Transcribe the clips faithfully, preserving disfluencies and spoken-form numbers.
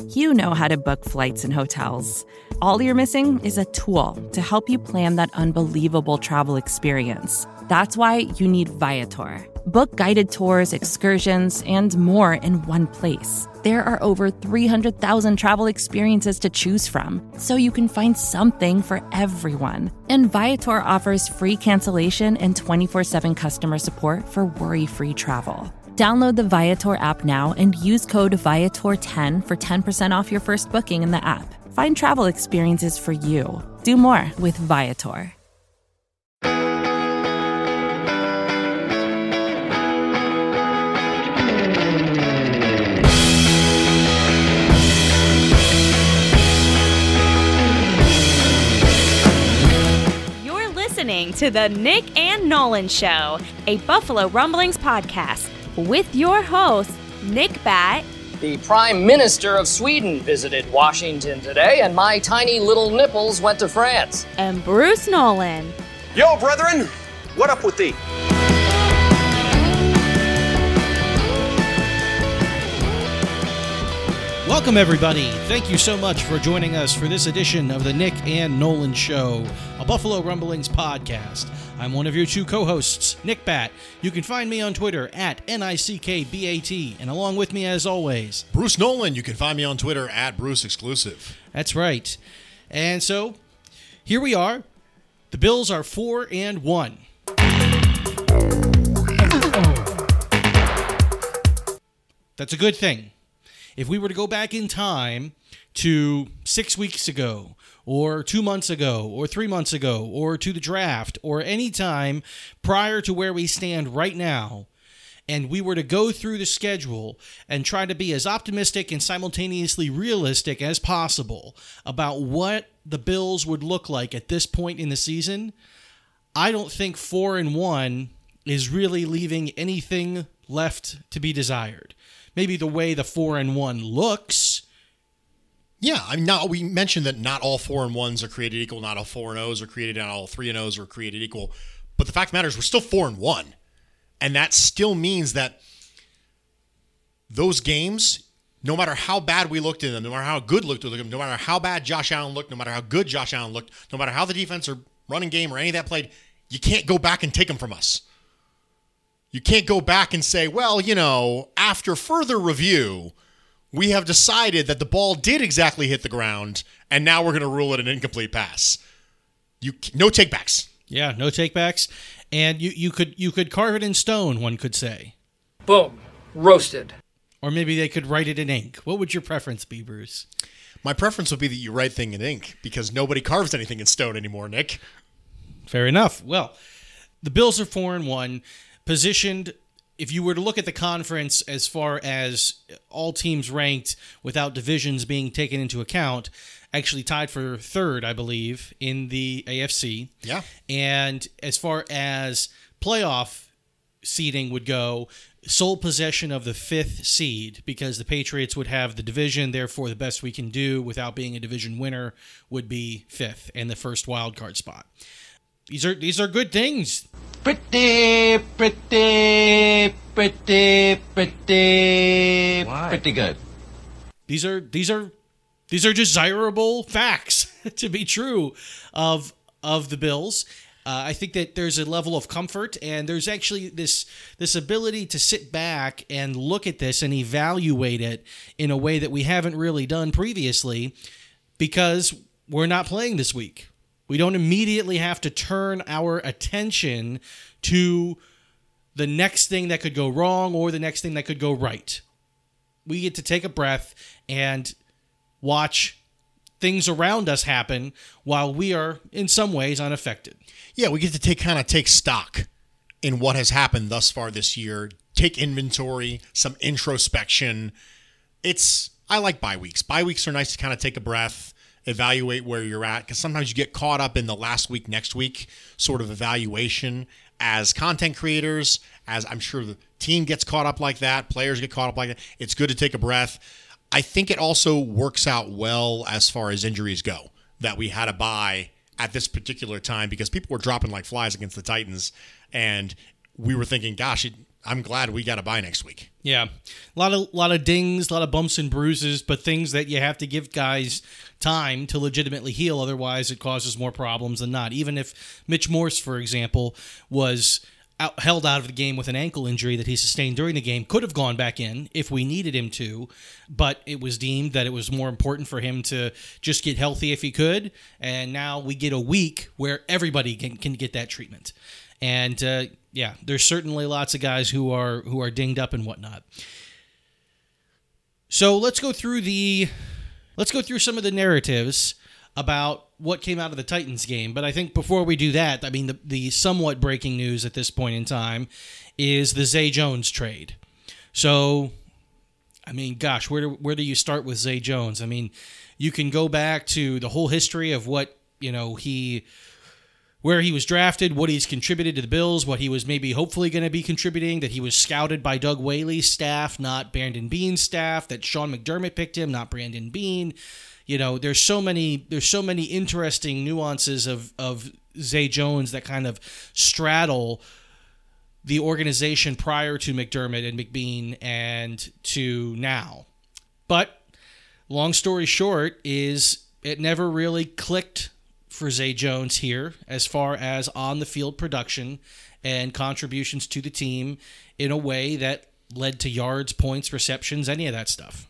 You know how to book flights and hotels. All you're missing is a tool to help you plan that unbelievable travel experience. That's why you need Viator. Book guided tours, excursions, and more in one place. There are over three hundred thousand travel experiences to choose from, so you can find something for everyone. And Viator offers free cancellation and twenty-four seven customer support for worry-free travel. Download the Viator app now and use code Viator ten for ten percent off your first booking in the app. Find travel experiences for you. Do more with Viator. You're listening to the Nick and Nolan Show, a Buffalo Rumblings podcast with your host, Nick Bat. The Prime Minister of Sweden visited Washington today, and my tiny little nipples went to France. And Bruce Nolan. Yo, brethren, what up with thee? Welcome, everybody. Thank you so much for joining us for this edition of the Nick and Nolan Show, a Buffalo Rumblings podcast. I'm one of your two co-hosts, Nick Bat. You can find me on Twitter at N I C K B A T, and along with me, as always, Bruce Nolan. You can find me on Twitter at Bruce Exclusive. That's right. And so, here we are. The Bills are four and one. That's a good thing. If we were to go back in time to six weeks ago, or two months ago, or three months ago, or to the draft, or any time prior to where we stand right now, and we were to go through the schedule and try to be as optimistic and simultaneously realistic as possible about what the Bills would look like at this point in the season, I don't think four and one is really leaving anything left to be desired. Maybe the way the four and one looks. Yeah, I mean, now we mentioned that not all four and ones are created equal, not all four and O's are created, not all three and O's are created equal. But the fact of the matter is, we're still four and one, and that still means that those games, no matter how bad we looked in them, no matter how good looked at them, no matter how bad Josh Allen looked, no matter how good Josh Allen looked, no matter how the defense or running game or any of that played, you can't go back and take them from us. You can't go back and say, well, you know, after further review, we have decided that the ball did exactly hit the ground, and now we're going to rule it an incomplete pass. You no takebacks. Yeah, no takebacks, and you, you could you could carve it in stone, one could say. Boom. Roasted. Or maybe they could write it in ink. What would your preference be, Bruce? My preference would be that you write thing in ink, because nobody carves anything in stone anymore, Nick. Fair enough. Well, the Bills are four and one. Positioned, if you were to look at the conference as far as all teams ranked without divisions being taken into account, actually tied for third, I believe, in the A F C. Yeah. And as far as playoff seeding would go, sole possession of the fifth seed, because the Patriots would have the division, therefore the best we can do without being a division winner would be fifth and the first wild card spot. These are these are good things. Pretty, pretty, pretty, pretty, Why? pretty good. These are these are these are desirable facts to be true of of the Bills. Uh, I think that there's a level of comfort, and there's actually this this ability to sit back and look at this and evaluate it in a way that we haven't really done previously, because we're not playing this week. We don't immediately have to turn our attention to the next thing that could go wrong or the next thing that could go right. We get to take a breath and watch things around us happen while we are, in some ways, unaffected. Yeah, we get to take kind of take stock in what has happened thus far this year, take inventory, some introspection. It's I like bye weeks. Bye weeks are nice to kind of take a breath, evaluate where you're at, because sometimes you get caught up in the last week, next week sort of evaluation as content creators, as I'm sure the team gets caught up like that, players get caught up like that. It's good to take a breath. I think it also works out well as far as injuries go, that we had a bye at this particular time, because people were dropping like flies against the Titans, and we were thinking, gosh, it, I'm glad we got a bye next week. Yeah, a lot of lot of dings, a lot of bumps and bruises, but things that you have to give guys time to legitimately heal. Otherwise, it causes more problems than not. Even if Mitch Morse, for example, was out, held out of the game with an ankle injury that he sustained during the game, could have gone back in if we needed him to, but it was deemed that it was more important for him to just get healthy if he could. And now we get a week where everybody can, can get that treatment. And uh, yeah, there's certainly lots of guys who are who are dinged up and whatnot. So let's go through the let's go through some of the narratives about what came out of the Titans game. But I think before we do that, I mean, the, the somewhat breaking news at this point in time is the Zay Jones trade. So, I mean, gosh, where do, where do you start with Zay Jones? I mean, you can go back to the whole history of what, you know, he... where he was drafted, what he's contributed to the Bills, what he was maybe hopefully going to be contributing, that he was scouted by Doug Whaley's staff, not Brandon Beane's staff, that Sean McDermott picked him, not Brandon Beane. You know, there's so many there's so many interesting nuances of, of Zay Jones that kind of straddle the organization prior to McDermott and McBean and to now. But long story short is it never really clicked for Zay Jones here as far as on-the-field production and contributions to the team in a way that led to yards, points, receptions, any of that stuff.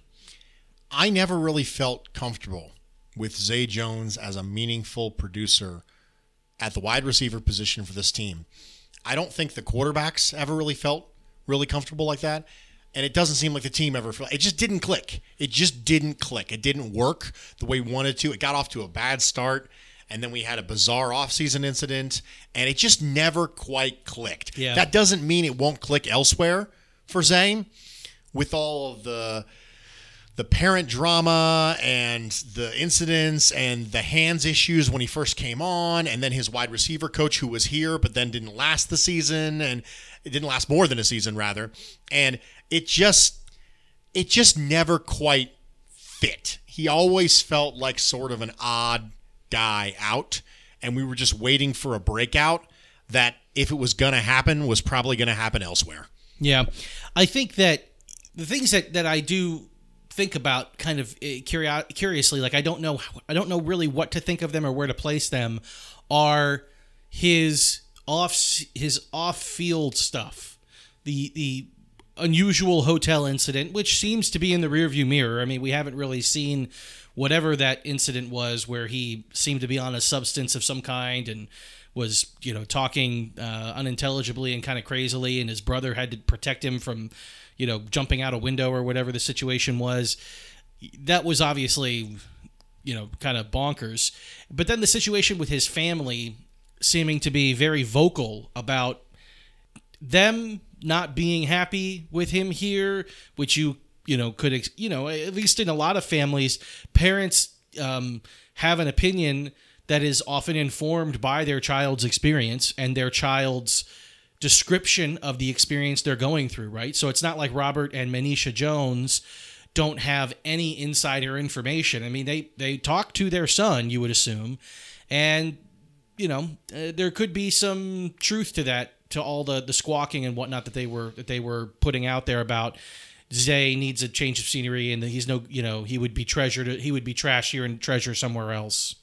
I never really felt comfortable with Zay Jones as a meaningful producer at the wide receiver position for this team. I don't think the quarterbacks ever really felt really comfortable like that. And it doesn't seem like the team ever felt. It just didn't click. It just didn't click. It didn't work the way we wanted to. It got off to a bad start. And then we had a bizarre offseason incident, and it just never quite clicked. Yeah. That doesn't mean it won't click elsewhere for Zay. With all of the the parent drama and the incidents and the hands issues when he first came on, and then his wide receiver coach who was here but then didn't last the season, and it didn't last more than a season, rather. And it just it just never quite fit. He always felt like sort of an odd guy out, and we were just waiting for a breakout that, if it was going to happen, was probably going to happen elsewhere. Yeah. I think that the things that, that I do think about kind of curio- curiously, like I don't know I don't know really what to think of them or where to place them, are his off his off-field stuff. The the unusual hotel incident, which seems to be in the rearview mirror. I mean, we haven't really seen whatever that incident was where he seemed to be on a substance of some kind and was, you know, talking uh, unintelligibly and kind of crazily, and his brother had to protect him from, you know, jumping out a window or whatever the situation was. That was obviously, you know, kind of bonkers. But then the situation with his family seeming to be very vocal about them not being happy with him here, which you you know could you know at least in a lot of families, parents um, have an opinion that is often informed by their child's experience and their child's description of the experience they're going through, right? So it's not like Robert and Manisha Jones don't have any insider information. I mean, they they talk to their son, you would assume, and you know uh, there could be some truth to that, to all the, the squawking and whatnot that they were that they were putting out there about Zay needs a change of scenery and he's no you know he would be treasured he would be trash here and treasure somewhere else.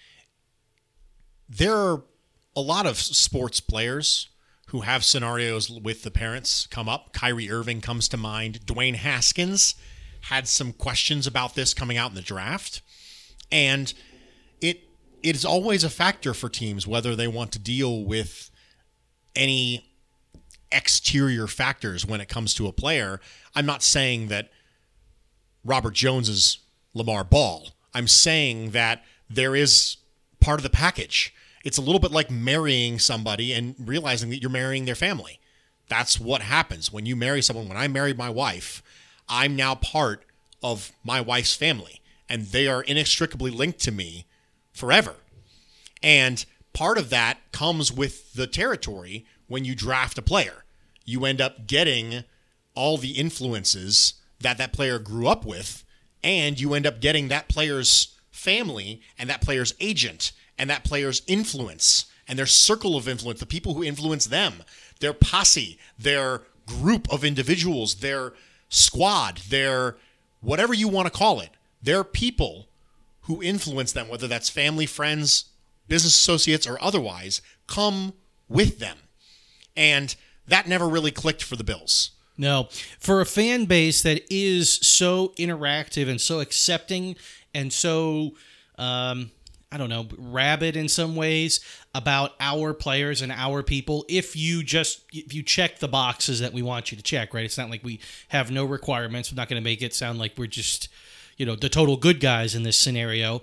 There are a lot of sports players who have scenarios with the parents come up. Kyrie Irving comes to mind. Dwayne Haskins had some questions about this coming out in the draft, and it it is always a factor for teams whether they want to deal with any exterior factors when it comes to a player. I'm not saying that Robert Jones is Lamar Ball. I'm saying that there is part of the package. It's a little bit like marrying somebody and realizing that you're marrying their family. That's what happens when you marry someone. When I married my wife, I'm now part of my wife's family, and they are inextricably linked to me forever. And part of that comes with the territory when you draft a player. You end up getting all the influences that that player grew up with, and you end up getting that player's family and that player's agent and that player's influence and their circle of influence, the people who influence them. their posse, their group of individuals, their squad, their whatever you want to call it. They're people who influence them, whether that's family, friends, business associates, or otherwise, come with them. And that never really clicked for the Bills. No. For a fan base that is so interactive and so accepting and so, um, I don't know, rabid in some ways about our players and our people, if you just, if you check the boxes that we want you to check, right? It's not like we have no requirements. We're not going to make it sound like we're just, you know, the total good guys in this scenario.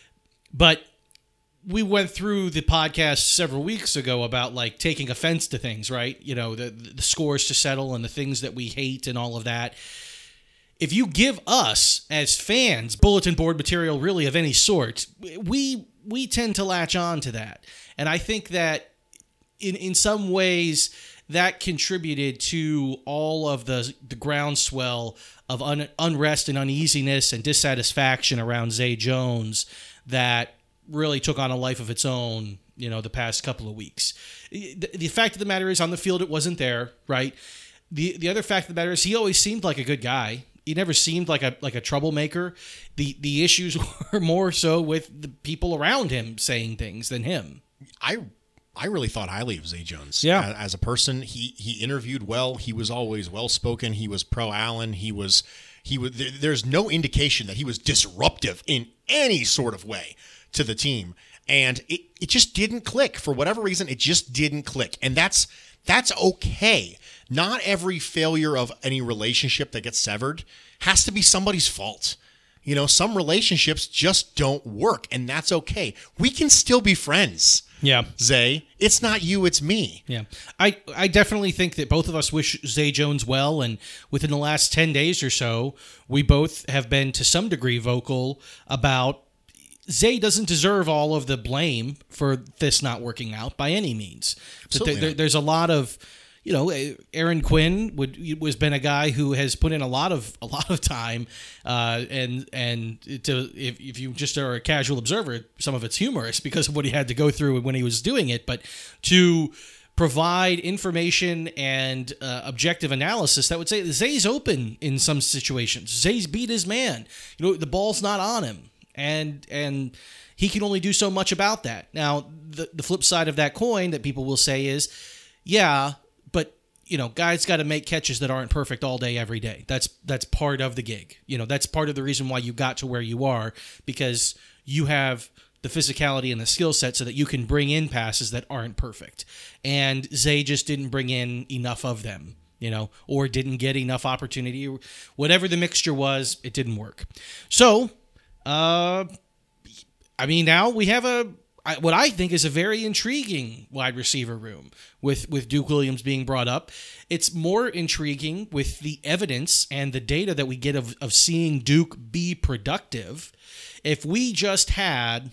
But we went through the podcast several weeks ago about like taking offense to things, right? You know, the the scores to settle and the things that we hate and all of that. If you give us as fans bulletin board material really of any sort, we we tend to latch on to that. And I think that in in some ways that contributed to all of the the groundswell of un, unrest and uneasiness and dissatisfaction around Zay Jones that really took on a life of its own, you know, the past couple of weeks. The, the fact of the matter is, on the field, it wasn't there, right? The the other fact of the matter is, he always seemed like a good guy. He never seemed like a like a troublemaker. The the issues were more so with the people around him saying things than him. I I really thought highly of Zay Jones. Yeah. As a person, he he interviewed well. He was always well spoken. He was pro Allen. He was he was. There's no indication that he was disruptive in any sort of way to the team, and it, it just didn't click for whatever reason. It just didn't click, and that's that's okay. Not every failure of any relationship that gets severed has to be somebody's fault. You know, some relationships just don't work, and that's okay. We can still be friends. Yeah, Zay, it's not you, it's me. Yeah, I I definitely think that both of us wish Zay Jones well, and within the last ten days or so, we both have been to some degree vocal about Zay doesn't deserve all of the blame for this not working out by any means. Absolutely. There, there's a lot of, you know, Aaron Quinn would has been a guy who has put in a lot of a lot of time, uh, and and to if if you just are a casual observer, some of it's humorous because of what he had to go through when he was doing it, but to provide information and uh, objective analysis that would say Zay's open in some situations. Zay's beat his man. You know, the ball's not on him. And and he can only do so much about that. Now, the the flip side of that coin that people will say is, yeah, but you know, guys got to make catches that aren't perfect all day, every day. That's that's part of the gig. You know, that's part of the reason why you got to where you are, because you have the physicality and the skill set so that you can bring in passes that aren't perfect. And Zay just didn't bring in enough of them, you know, or didn't get enough opportunity. Whatever the mixture was, it didn't work. So, Uh, I mean, now we have a what I think is a very intriguing wide receiver room with, with Duke Williams being brought up. It's more intriguing with the evidence and the data that we get of, of seeing Duke be productive. If we just had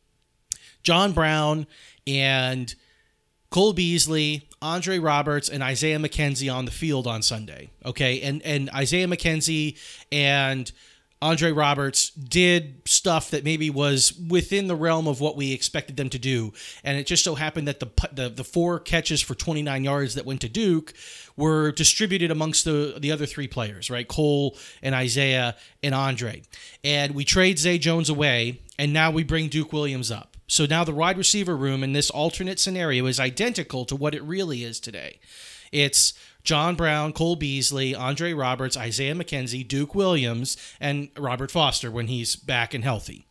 John Brown and Cole Beasley, Andre Roberts, and Isaiah McKenzie on the field on Sunday, okay, and and Isaiah McKenzie and Andre Roberts did stuff that maybe was within the realm of what we expected them to do, and it just so happened that the the, the four catches for twenty-nine yards that went to Duke were distributed amongst the, the other three players, right? Cole and Isaiah and Andre. And we trade Zay Jones away, and now we bring Duke Williams up. So now the wide receiver room in this alternate scenario is identical to what it really is today. It's John Brown, Cole Beasley, Andre Roberts, Isaiah McKenzie, Duke Williams, and Robert Foster when he's back and healthy.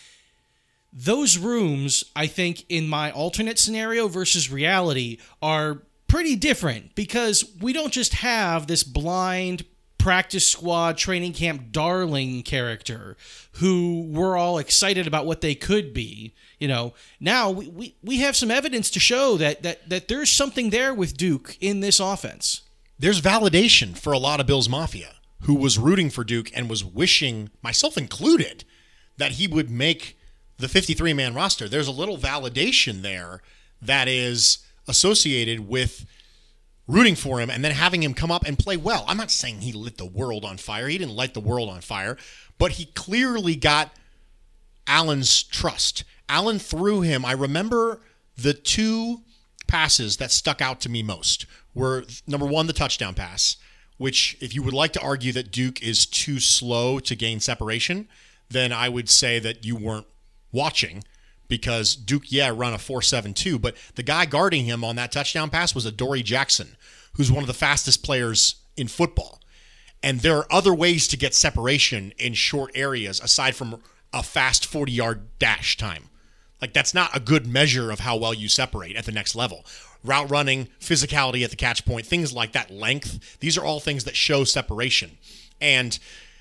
Those rooms, I think, in my alternate scenario versus reality are pretty different because we don't just have this blind practice squad, training camp darling character who we're all excited about what they could be. You know, now we, we, we have some evidence to show that, that that there's something there with Duke in this offense. There's validation for a lot of Bills Mafia who was rooting for Duke and was wishing, myself included, that he would make the fifty-three man roster. There's a little validation there that is associated with rooting for him and then having him come up and play well. I'm not saying he lit the world on fire. He didn't light the world on fire, but he clearly got Allen's trust. Allen threw him. I remember the two passes that stuck out to me most were, number one, the touchdown pass, which if you would like to argue that Duke is too slow to gain separation, then I would say that you weren't watching, because Duke, yeah, run a four seven two, but the guy guarding him on that touchdown pass was Adoree Jackson, who's one of the fastest players in football. And there are other ways to get separation in short areas aside from a fast forty-yard dash time. Like, that's not a good measure of how well you separate at the next level. Route running, physicality at the catch point, things like that, length, these are all things that show separation. And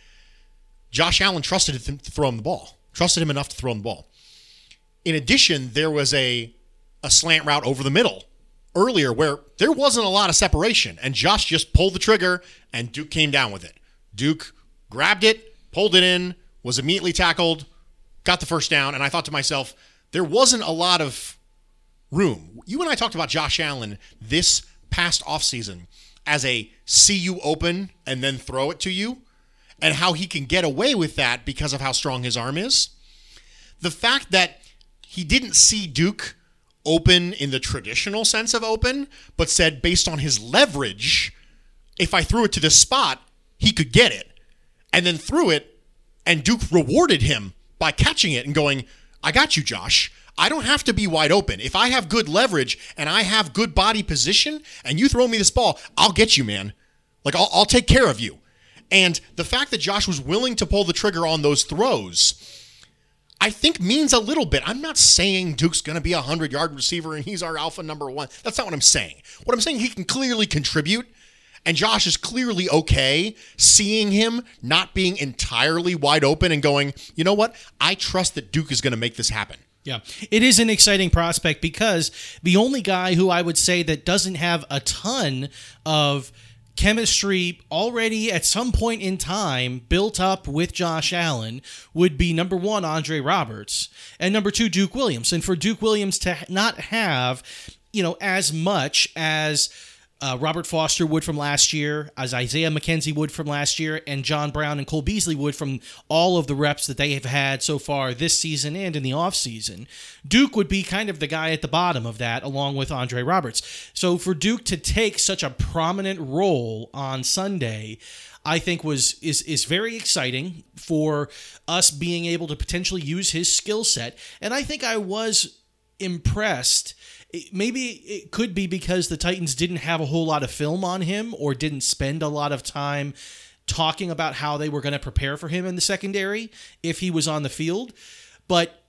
Josh Allen trusted him to throw him the ball, trusted him enough to throw him the ball. In addition, there was a, a slant route over the middle earlier where there wasn't a lot of separation, and Josh just pulled the trigger, and Duke came down with it. Duke grabbed it, pulled it in, was immediately tackled, got the first down, and I thought to myself, there wasn't a lot of room. You and I talked about Josh Allen this past offseason as a see you open and then throw it to you, and how he can get away with that because of how strong his arm is. The fact that he didn't see Duke open in the traditional sense of open, but said based on his leverage, if I threw it to this spot, he could get it. And then threw it, and Duke rewarded him by catching it and going, I got you, Josh. I don't have to be wide open. If I have good leverage and I have good body position and you throw me this ball, I'll get you, man. Like, I'll, I'll take care of you. And the fact that Josh was willing to pull the trigger on those throws, I think means a little bit. I'm not saying Duke's going to be a hundred-yard receiver and he's our alpha number one. That's not what I'm saying. What I'm saying, he can clearly contribute, and Josh is clearly okay seeing him not being entirely wide open and going, you know what? I trust that Duke is going to make this happen. Yeah, it is an exciting prospect because the only guy who I would say that doesn't have a ton of chemistry already at some point in time built up with Josh Allen would be, number one, Andre Roberts, and number two, Duke Williams. And for Duke Williams to not have, you know, as much as uh, Robert Foster would from last year, as Isaiah McKenzie would from last year, and John Brown and Cole Beasley would from all of the reps that they have had so far this season and in the offseason, Duke would be kind of the guy at the bottom of that, along with Andre Roberts. So for Duke to take such a prominent role on Sunday, I think was is is very exciting for us being able to potentially use his skill set. And I think I was impressed. Maybe it could be because the Titans didn't have a whole lot of film on him or didn't spend a lot of time talking about how they were going to prepare for him in the secondary if he was on the field. But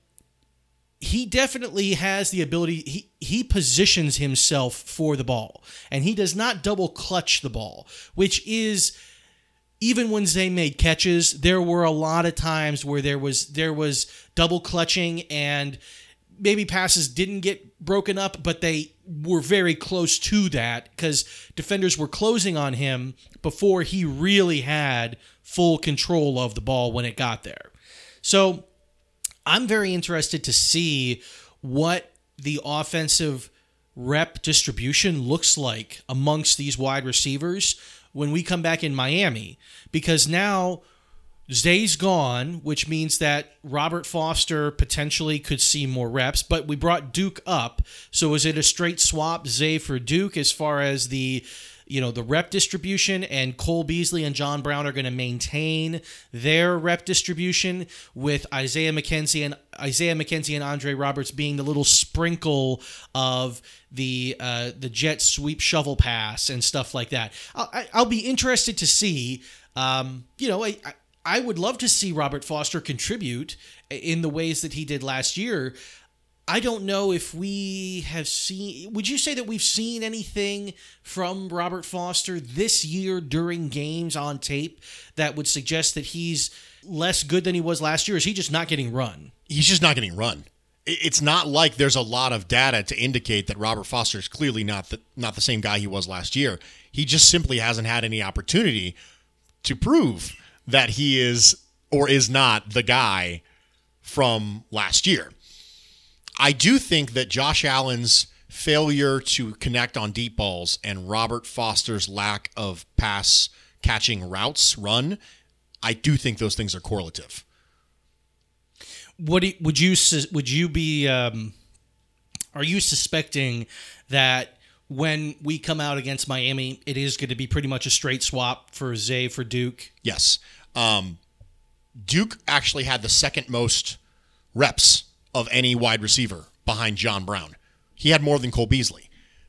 he definitely has the ability. He, he positions himself for the ball, and he does not double clutch the ball, which is, even when Zay made catches, there were a lot of times where there was there was double clutching, and maybe passes didn't get broken up, but they were very close to that because defenders were closing on him before he really had full control of the ball when it got there. So I'm very interested to see what the offensive rep distribution looks like amongst these wide receivers when we come back in Miami, because now Zay's gone, which means that Robert Foster potentially could see more reps, but we brought Duke up. So is it a straight swap, Zay for Duke, as far as the, you know, the rep distribution, and Cole Beasley and John Brown are going to maintain their rep distribution with Isaiah McKenzie and Isaiah McKenzie and Andre Roberts being the little sprinkle of the uh, the jet sweep shovel pass and stuff like that. I'll, I'll be interested to see. Um, you know, I. I I would love to see Robert Foster contribute in the ways that he did last year. I don't know if we have seen... Would you say that we've seen anything from Robert Foster this year during games on tape that would suggest that he's less good than he was last year? Or is he just not getting run? He's just not getting run. It's not like there's a lot of data to indicate that Robert Foster is clearly not the, not the same guy he was last year. He just simply hasn't had any opportunity to prove that he is or is not the guy from last year. I do think that Josh Allen's failure to connect on deep balls and Robert Foster's lack of pass catching routes run, I do think those things are correlative. What would you would you be? Um, are you suspecting that when we come out against Miami, it is going to be pretty much a straight swap for Zay for Duke? Yes. Um, Duke actually had the second most reps of any wide receiver behind John Brown. He had more than Cole Beasley.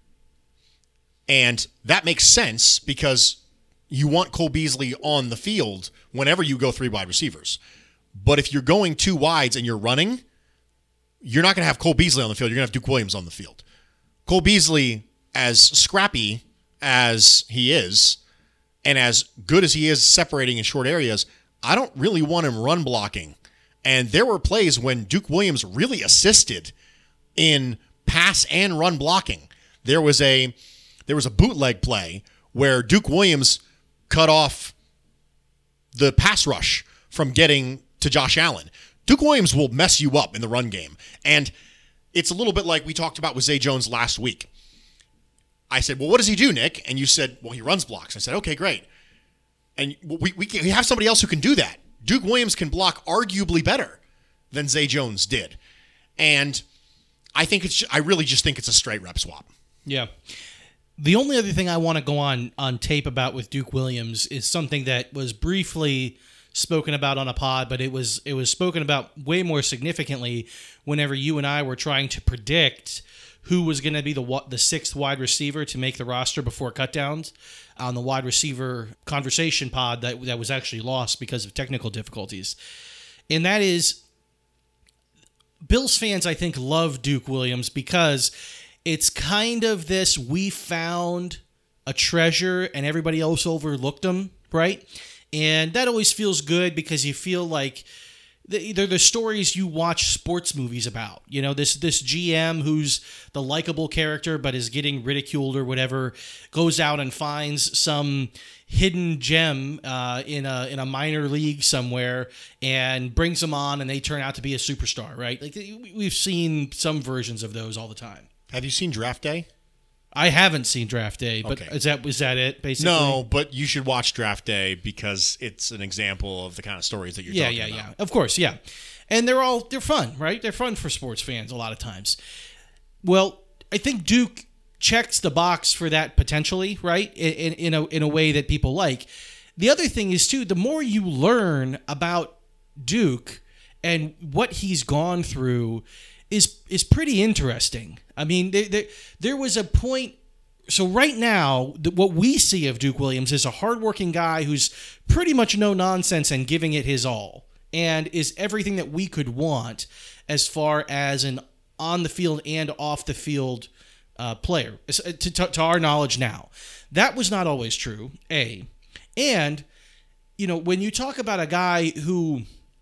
And that makes sense because you want Cole Beasley on the field whenever you go three wide receivers. But if you're going two wides and you're running, you're not going to have Cole Beasley on the field. You're going to have Duke Williams on the field. Cole Beasley, as scrappy as he is, and as good as he is separating in short areas, I don't really want him run blocking. And there were plays when Duke Williams really assisted in pass and run blocking. There was a there was a bootleg play where Duke Williams cut off the pass rush from getting to Josh Allen. Duke Williams will mess you up in the run game. And it's a little bit like we talked about with Zay Jones last week. I said, well, what does he do, Nick? And you said, well, he runs blocks. I said, okay, great. And we, we, can, we have somebody else who can do that. Duke Williams can block arguably better than Zay Jones did. And I think it's, I really just think it's a straight rep swap. Yeah. The only other thing I want to go on, on tape about with Duke Williams is something that was briefly spoken about on a pod, but it was it was spoken about way more significantly whenever you and I were trying to predict who was going to be the the sixth wide receiver to make the roster before cutdowns on the wide receiver conversation pod that that was actually lost because of technical difficulties. And that is, Bills fans, I think, love Duke Williams because it's kind of this, we found a treasure and everybody else overlooked him, right? And that always feels good because you feel like they're the stories you watch sports movies about. You know, this this G M who's the likable character but is getting ridiculed or whatever goes out and finds some hidden gem uh, in a in a minor league somewhere and brings them on, and they turn out to be a superstar, right? Like we've seen some versions of those all the time. Have you seen Draft Day? I haven't seen Draft Day, but Okay. is that is that it, basically? No, but you should watch Draft Day because it's an example of the kind of stories that you're yeah, talking yeah, about. yeah. Of course, yeah. And they're all they're fun, right? They're fun for sports fans a lot of times. Well, I think Duke checks the box for that potentially, right? In, in a in a way that people like. The other thing is too, the more you learn about Duke and what he's gone through is is pretty interesting. I mean, there, there, there was a point. So right now, the, what we see of Duke Williams is a hardworking guy who's pretty much no nonsense and giving it his all, and is everything that we could want as far as an on the field and off the field uh, player, to, to, to our knowledge now. That was not always true, A. And, you know, when you talk about a guy who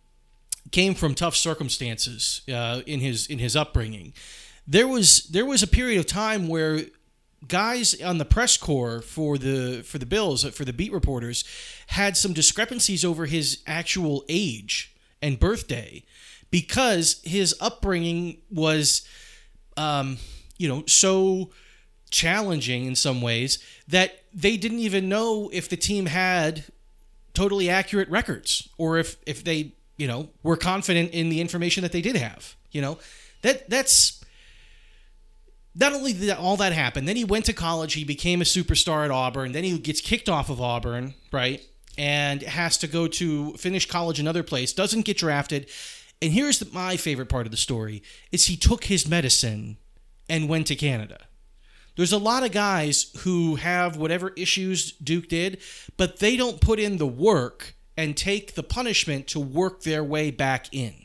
came from tough circumstances uh, in his in his upbringing, there was there was a period of time where guys on the press corps for the for the Bills, for the beat reporters, had some discrepancies over his actual age and birthday because his upbringing was, um, you know, so challenging in some ways that they didn't even know if the team had totally accurate records or if if they, you know, were confident in the information that they did have. You know, that that's. Not only did all that happen, then he went to college, he became a superstar at Auburn, then he gets kicked off of Auburn, right, and has to go to finish college another place, doesn't get drafted, and here's the, my favorite part of the story, is he took his medicine and went to Canada. There's a lot of guys who have whatever issues Duke did, but they don't put in the work and take the punishment to work their way back in.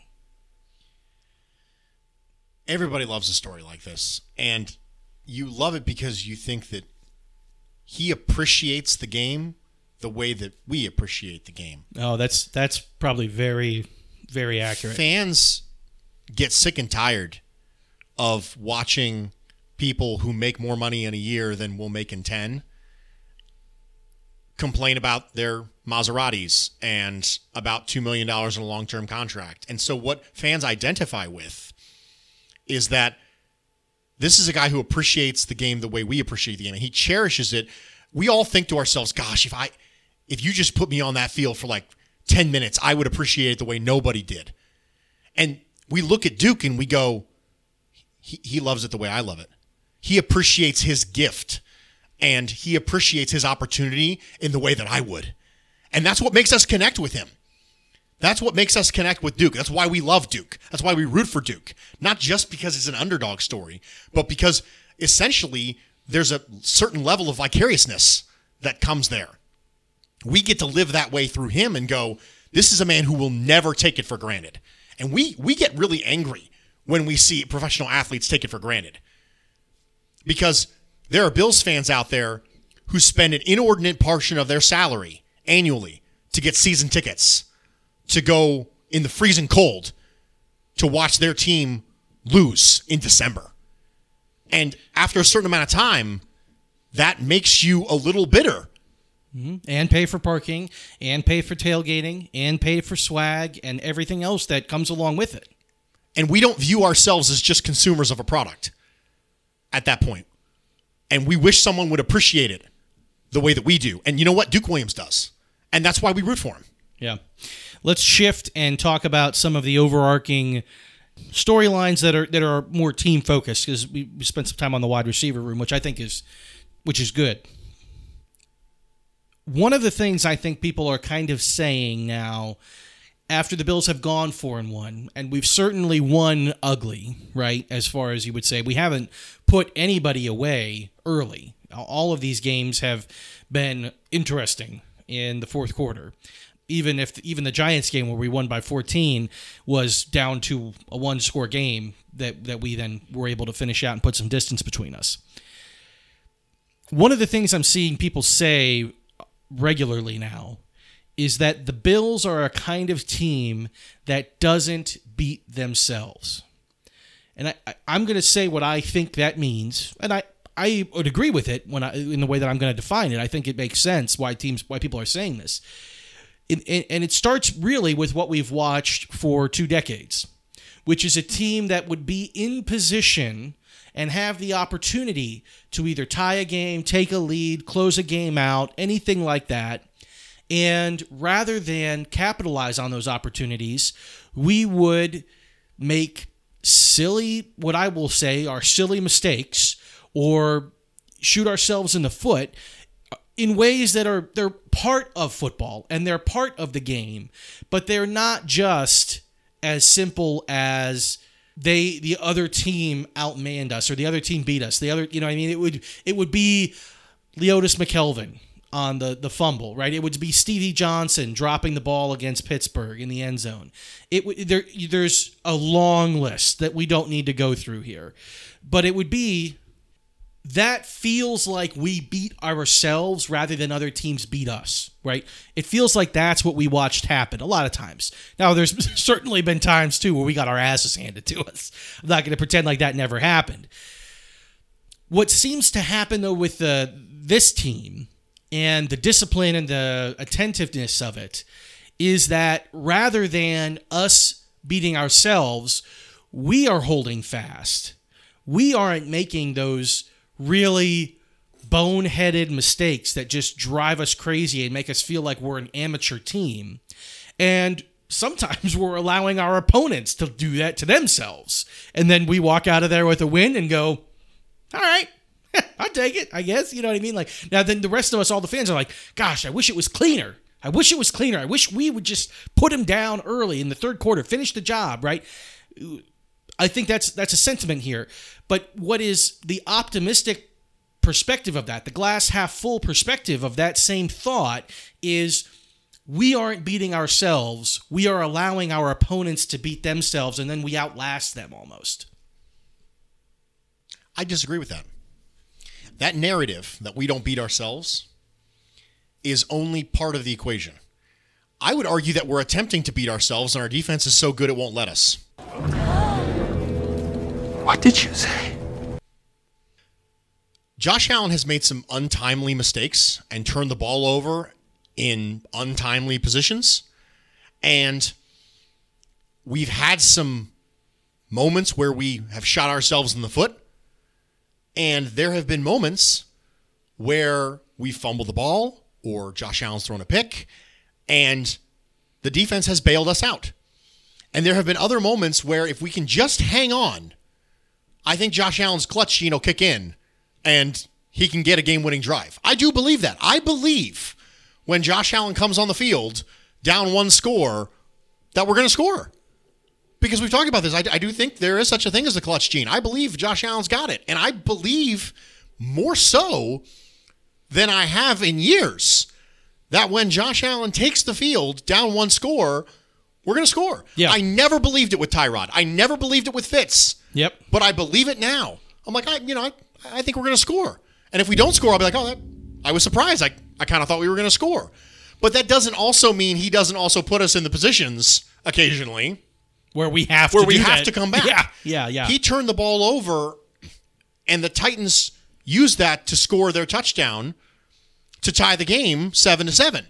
Everybody loves a story like this, and you love it because you think that he appreciates the game the way that we appreciate the game. Oh, that's that's probably very, very accurate. Fans get sick and tired of watching people who make more money in a year than we'll make in ten complain about their Maseratis and about two million dollars in a long-term contract. And so what fans identify with is that this is a guy who appreciates the game the way we appreciate the game, and he cherishes it. We all think to ourselves, gosh, if I, if you just put me on that field for like ten minutes, I would appreciate it the way nobody did. And we look at Duke and we go, he, he loves it the way I love it. He appreciates his gift, and he appreciates his opportunity in the way that I would. And that's what makes us connect with him. That's what makes us connect with Duke. That's why we love Duke. That's why we root for Duke. Not just because it's an underdog story, but because essentially there's a certain level of vicariousness that comes there. We get to live that way through him and go, this is a man who will never take it for granted. And we we get really angry when we see professional athletes take it for granted. Because there are Bills fans out there who spend an inordinate portion of their salary annually to get season tickets, to go in the freezing cold to watch their team lose in December. And after a certain amount of time, that makes you a little bitter. Mm-hmm. And pay for parking, and pay for tailgating, and pay for swag, and everything else that comes along with it. And we don't view ourselves as just consumers of a product at that point. And we wish someone would appreciate it the way that we do. And you know what? Duke Williams does. And that's why we root for him. Yeah. Let's shift and talk about some of the overarching storylines that are that are more team focused, because we, we spent some time on the wide receiver room, which I think is which is good. One of the things I think people are kind of saying now, after the Bills have gone four and one, and we've certainly won ugly, right? As far as you would say, we haven't put anybody away early. All of these games have been interesting in the fourth quarter. Even if even the Giants game where we won by fourteen was down to a one-score game that, that we then were able to finish out and put some distance between us. One of the things I'm seeing people say regularly now is that the Bills are a kind of team that doesn't beat themselves. And I, I, I'm going to say what I think that means, and I, I would agree with it when I, in the way that I'm going to define it. I think it makes sense why teams, why people are saying this. And, and it starts really with what we've watched for two decades, which is a team that would be in position and have the opportunity to either tie a game, take a lead, close a game out, anything like that. And rather than capitalize on those opportunities, we would make silly, what I will say are silly mistakes, or shoot ourselves in the foot in ways that are they're part of football and they're part of the game, but they're not just as simple as they the other team outmanned us or the other team beat us. The other, you know what I mean? It would it would be Leotis McKelvin on the, the fumble, right? It would be Stevie Johnson dropping the ball against Pittsburgh in the end zone. It there there's a long list that we don't need to go through here. But it would be that feels like we beat ourselves rather than other teams beat us, right? It feels like that's what we watched happen a lot of times. Now, there's certainly been times, too, where we got our asses handed to us. I'm not going to pretend like that never happened. What seems to happen, though, with the, this team and the discipline and the attentiveness of it is that rather than us beating ourselves, we are holding fast. We aren't making those really boneheaded mistakes that just drive us crazy and make us feel like we're an amateur team. And sometimes we're allowing our opponents to do that to themselves. And then we walk out of there with a win and go, all right, I'll take it, I guess. You know what I mean? Like, now then the rest of us, all the fans are like, gosh, I wish it was cleaner. I wish it was cleaner. I wish we would just put him down early in the third quarter, finish the job, right? I think that's that's a sentiment here. But what is the optimistic perspective of that, the glass half full perspective of that same thought, is we aren't beating ourselves. We are allowing our opponents to beat themselves, and then we outlast them almost. I disagree with that. That narrative that we don't beat ourselves is only part of the equation. I would argue that we're attempting to beat ourselves, and our defense is so good it won't let us. What did you say? Josh Allen has made some untimely mistakes and turned the ball over in untimely positions. And we've had some moments where we have shot ourselves in the foot. And there have been moments where we fumbled the ball or Josh Allen's thrown a pick and the defense has bailed us out. And there have been other moments where if we can just hang on, I think Josh Allen's clutch gene will kick in and he can get a game-winning drive. I do believe that. I believe when Josh Allen comes on the field, down one score, that we're going to score. Because we've talked about this. I, I do think there is such a thing as the clutch gene. I believe Josh Allen's got it. And I believe more so than I have in years that when Josh Allen takes the field down one score, we're going to score. Yeah. I never believed it with Tyrod. I never believed it with Fitz. Yep. But I believe it now. I'm like, I, you know, I, I think we're going to score. And if we don't score, I'll be like, oh, that, I was surprised. I, I kind of thought we were going to score. But that doesn't also mean he doesn't also put us in the positions occasionally where we have where to we do have that. to come back. Yeah, yeah, yeah. He turned the ball over, and the Titans used that to score their touchdown to tie the game seven to seven.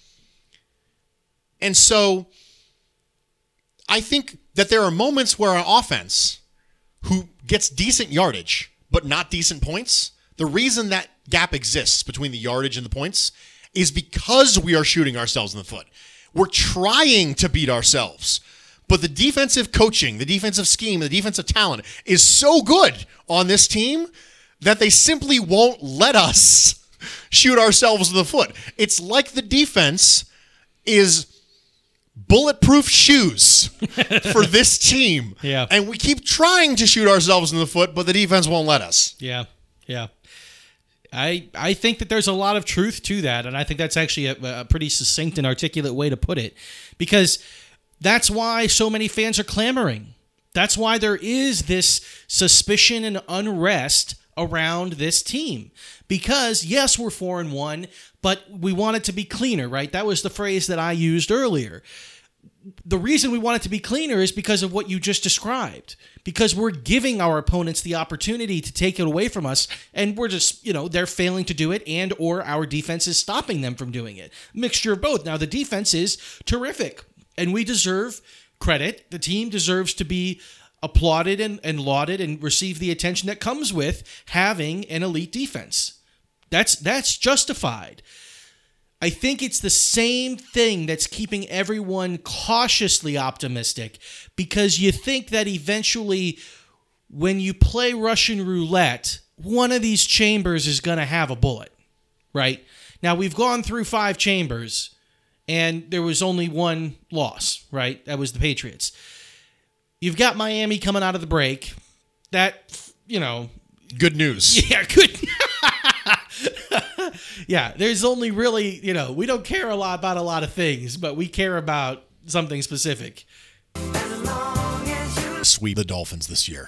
And so I think that there are moments where our offense, who gets decent yardage but not decent points, the reason that gap exists between the yardage and the points is because we are shooting ourselves in the foot. We're trying to beat ourselves. But the defensive coaching, the defensive scheme, the defensive talent is so good on this team that they simply won't let us shoot ourselves in the foot. It's like the defense is bulletproof shoes for this team. Yeah. And we keep trying to shoot ourselves in the foot, but the defense won't let us. Yeah, yeah. I I think that there's a lot of truth to that, and I think that's actually a, a pretty succinct and articulate way to put it, because that's why so many fans are clamoring. That's why there is this suspicion and unrest around this team. Because, yes, we're four and one, but we want it to be cleaner, right? That was the phrase that I used earlier. The reason we want it to be cleaner is because of what you just described. Because we're giving our opponents the opportunity to take it away from us, and we're just, you know, they're failing to do it, and or our defense is stopping them from doing it. Mixture of both. Now, the defense is terrific, and we deserve credit. The team deserves to be applauded and, and lauded and receive the attention that comes with having an elite defense. That's that's justified. I think it's the same thing that's keeping everyone cautiously optimistic, because you think that eventually when you play Russian roulette, one of these chambers is going to have a bullet, right? Now, we've gone through five chambers, and there was only one loss, right? That was the Patriots. You've got Miami coming out of the break. That, you know... Good news. Yeah, good. Yeah, there's only really, you know, we don't care a lot about a lot of things, but we care about something specific. Sweep the Dolphins this year.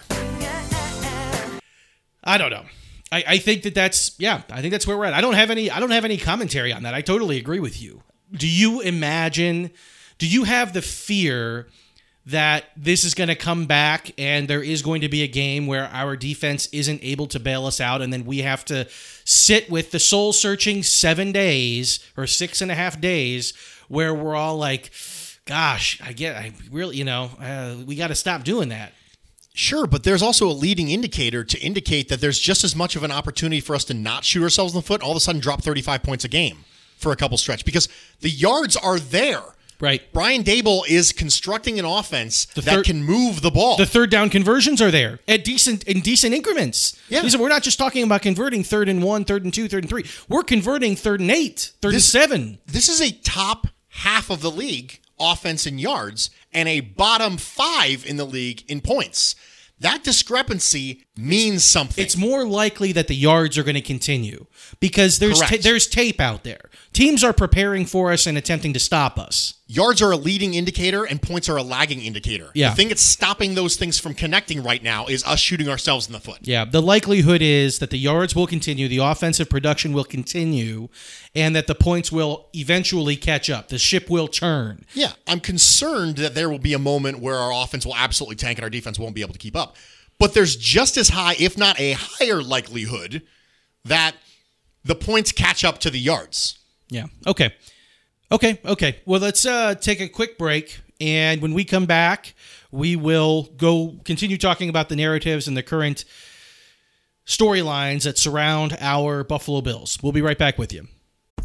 I don't know. I, I think that that's, yeah, I think that's where we're at. I don't have any, I don't have any commentary on that. I totally agree with you. Do you imagine, do you have the fear that this is going to come back and there is going to be a game where our defense isn't able to bail us out, and then we have to sit with the soul-searching seven days or six and a half days where we're all like, gosh, I get, I really, you know, uh, we got to stop doing that. Sure, but there's also a leading indicator to indicate that there's just as much of an opportunity for us to not shoot ourselves in the foot, all of a sudden drop thirty-five points a game for a couple stretch, because the yards are there. Right. Brian Daboll is constructing an offense The that third- can move the ball. The third down conversions are there at decent in decent increments. Yeah. Listen, we're not just talking about converting third and one, third and two, third and three. We're converting third and eight, third This- and seven. This is a top half of the league offense in yards and a bottom five in the league in points. That discrepancy means something. It's more likely that the yards are going to continue because there's ta- Correct. there's tape out there. Teams are preparing for us and attempting to stop us. Yards are a leading indicator and points are a lagging indicator. Yeah. The thing that's stopping those things from connecting right now is us shooting ourselves in the foot. Yeah, the likelihood is that the yards will continue, the offensive production will continue, and that the points will eventually catch up. The ship will turn. Yeah, I'm concerned that there will be a moment where our offense will absolutely tank and our defense won't be able to keep up. But there's just as high, if not a higher likelihood, that the points catch up to the yards. Yeah. Okay. Okay. Okay. Well, let's uh, take a quick break. And when we come back, we will go continue talking about the narratives and the current storylines that surround our Buffalo Bills. We'll be right back with you.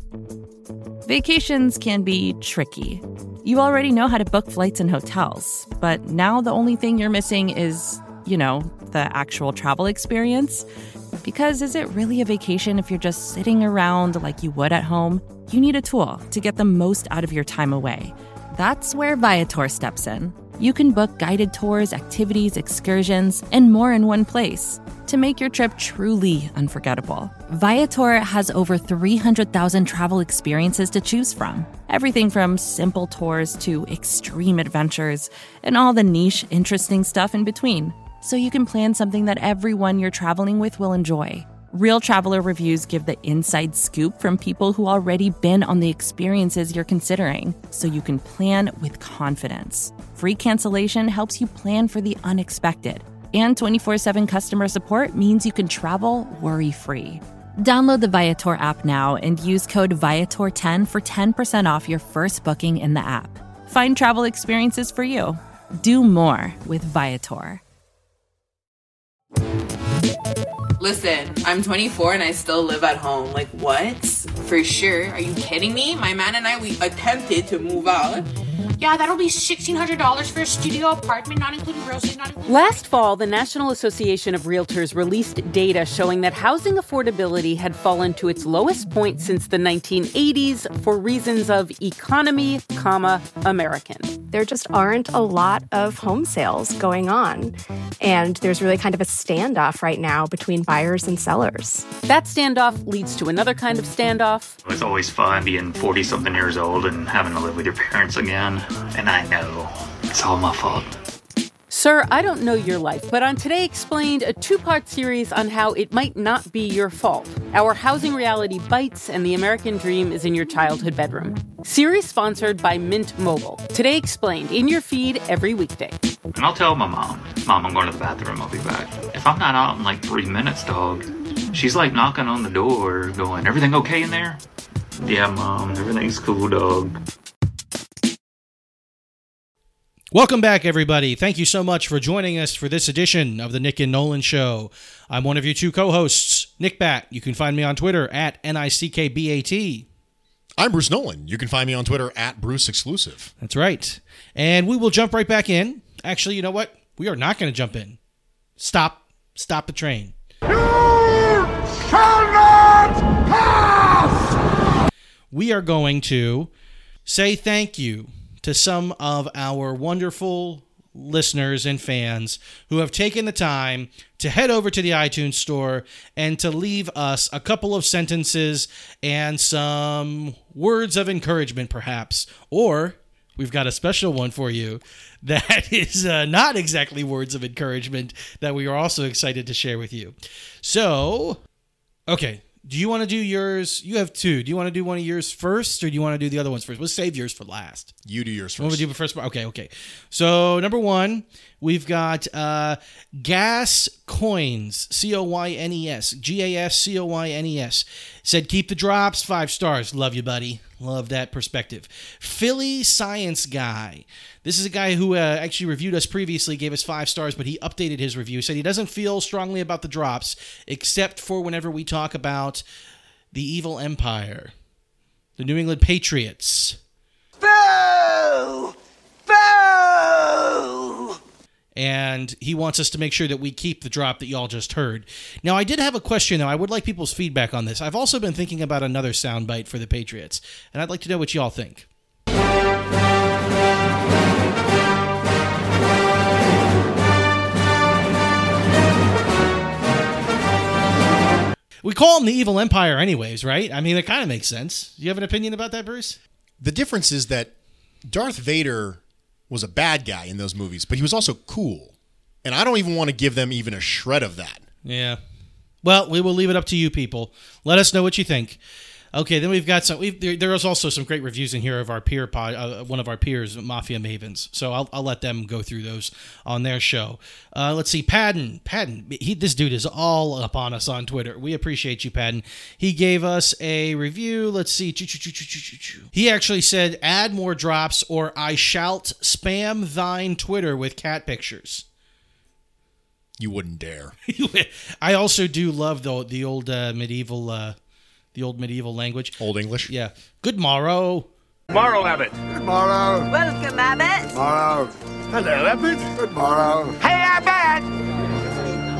Vacations can be tricky. You already know how to book flights and hotels, but now the only thing you're missing is, you know, the actual travel experience. Because is it really a vacation if you're just sitting around like you would at home? You need a tool to get the most out of your time away. That's where Viator steps in. You can book guided tours, activities, excursions, and more in one place to make your trip truly unforgettable. Viator has over three hundred thousand travel experiences to choose from. Everything from simple tours to extreme adventures and all the niche, interesting stuff in between. So you can plan something that everyone you're traveling with will enjoy. Real traveler reviews give the inside scoop from people who already been on the experiences you're considering, so you can plan with confidence. Free cancellation helps you plan for the unexpected. And twenty-four seven customer support means you can travel worry-free. Download the Viator app now and use code Viator ten for ten percent off your first booking in the app. Find travel experiences for you. Do more with Viator. Listen, I'm twenty-four and I still live at home. Like, what? For sure. Are you kidding me? My man and I, we attempted to move out. Yeah, that'll be sixteen hundred dollars for a studio apartment, not including groceries, not including... Last fall, the National Association of Realtors released data showing that housing affordability had fallen to its lowest point since the nineteen eighties for reasons of economy, comma, American. There just aren't a lot of home sales going on. And there's really kind of a standoff right now between buyers and sellers. That standoff leads to another kind of standoff. It's always fun being forty-something years old and having to live with your parents again. And I know it's all my fault. Sir, I don't know your life, but on Today Explained, a two-part series on how it might not be your fault. Our housing reality bites and the American dream is in your childhood bedroom. Series sponsored by Mint Mobile. Today Explained, in your feed every weekday. And I'll tell my mom, Mom, I'm going to the bathroom, I'll be back. If I'm not out in like three minutes, dog, she's like knocking on the door going, everything okay in there? Yeah, Mom, everything's cool, dog. Welcome back, everybody. Thank you so much for joining us for this edition of the Nick and Nolan Show. I'm one of your two co-hosts, Nick Bat. You can find me on Twitter at N I C K B A T. I'm Bruce Nolan. You can find me on Twitter at Bruce Exclusive. That's right. And we will jump right back in. Actually, you know what? We are not going to jump in. Stop. Stop the train. You shall not pass! We are going to say thank you to some of our wonderful listeners and fans who have taken the time to head over to the iTunes store and to leave us a couple of sentences and some words of encouragement, perhaps. Or we've got a special one for you that is uh, not exactly words of encouragement that we are also excited to share with you. So, okay. Do you want to do yours? You have two. Do you want to do one of yours first, or do you want to do the other ones first? Let's save yours for last. You do yours first. What would we do first? Okay, okay. So, number one, we've got uh, Gas Coins, C O Y N E S, G A S C O Y N E S. Said, keep the drops, five stars. Love you, buddy. Love that perspective. Philly Science Guy. This is a guy who uh, actually reviewed us previously, gave us five stars, but he updated his review. Said he doesn't feel strongly about the drops, except for whenever we talk about the evil empire, the New England Patriots. Boo! Boo! And he wants us to make sure that we keep the drop that y'all just heard. Now, I did have a question, though. I would like people's feedback on this. I've also been thinking about another soundbite for the Patriots, and I'd like to know what y'all think. We call them the evil empire anyways, right? I mean, it kind of makes sense. Do you have an opinion about that, Bruce? The difference is that Darth Vader was a bad guy in those movies, but he was also cool. And I don't even want to give them even a shred of that. Yeah. Well, we will leave it up to you people. Let us know what you think. Okay, then we've got some. We've, there, there's also some great reviews in here of our peer pod, uh, one of our peers, Mafia Mavens. So I'll, I'll let them go through those on their show. Uh, let's see, Padden. Padden, he, this dude is all up on us on Twitter. We appreciate you, Padden. He gave us a review. Let's see. He actually said, "Add more drops, or I shalt spam thine Twitter with cat pictures." You wouldn't dare. I also do love the the old uh, medieval. Uh, The old medieval language. Old English? Yeah. Good morrow. Morrow, Abbott. Good morrow. Welcome, Abbott. Morrow. Hello, Abbott. Good morrow. Hey, Abbott!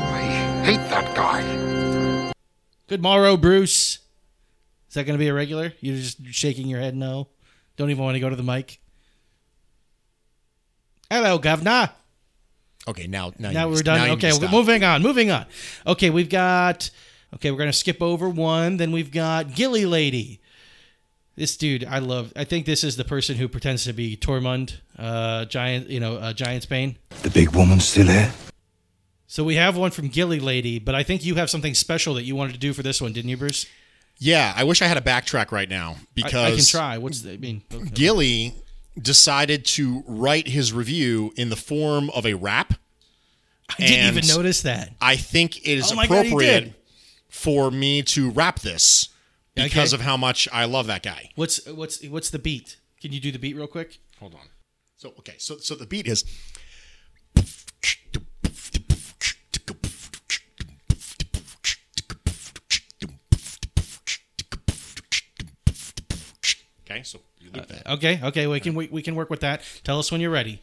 hate that guy. Good morrow, Bruce. Is that going to be a regular? You're just shaking your head no? Don't even want to go to the mic? Hello, governor. Okay, now now, Now you we're missed- done. now you Okay, missed we're out. moving on. Moving on. Okay, we've got. Okay, we're gonna skip over one. Then we've got Gilly Lady. This dude, I love. I think this is the person who pretends to be Tormund, uh, giant. You know, uh, Giant's Bane. The big woman's still here? So we have one from Gilly Lady, but I think you have something special that you wanted to do for this one, didn't you, Bruce? Yeah, I wish I had a backtrack right now because I, I can try. What's the, I mean? Okay. Gilly decided to write his review in the form of a rap. I didn't And even notice that. I think it is Oh my God, he appropriate did. for me to rap this because Okay. of how much I love that guy. What's what's what's the beat? Can you do the beat real quick? Hold on. So okay, so so the beat is okay. So you loop that. Okay, okay, we can we, we can work with that. Tell us when you're ready.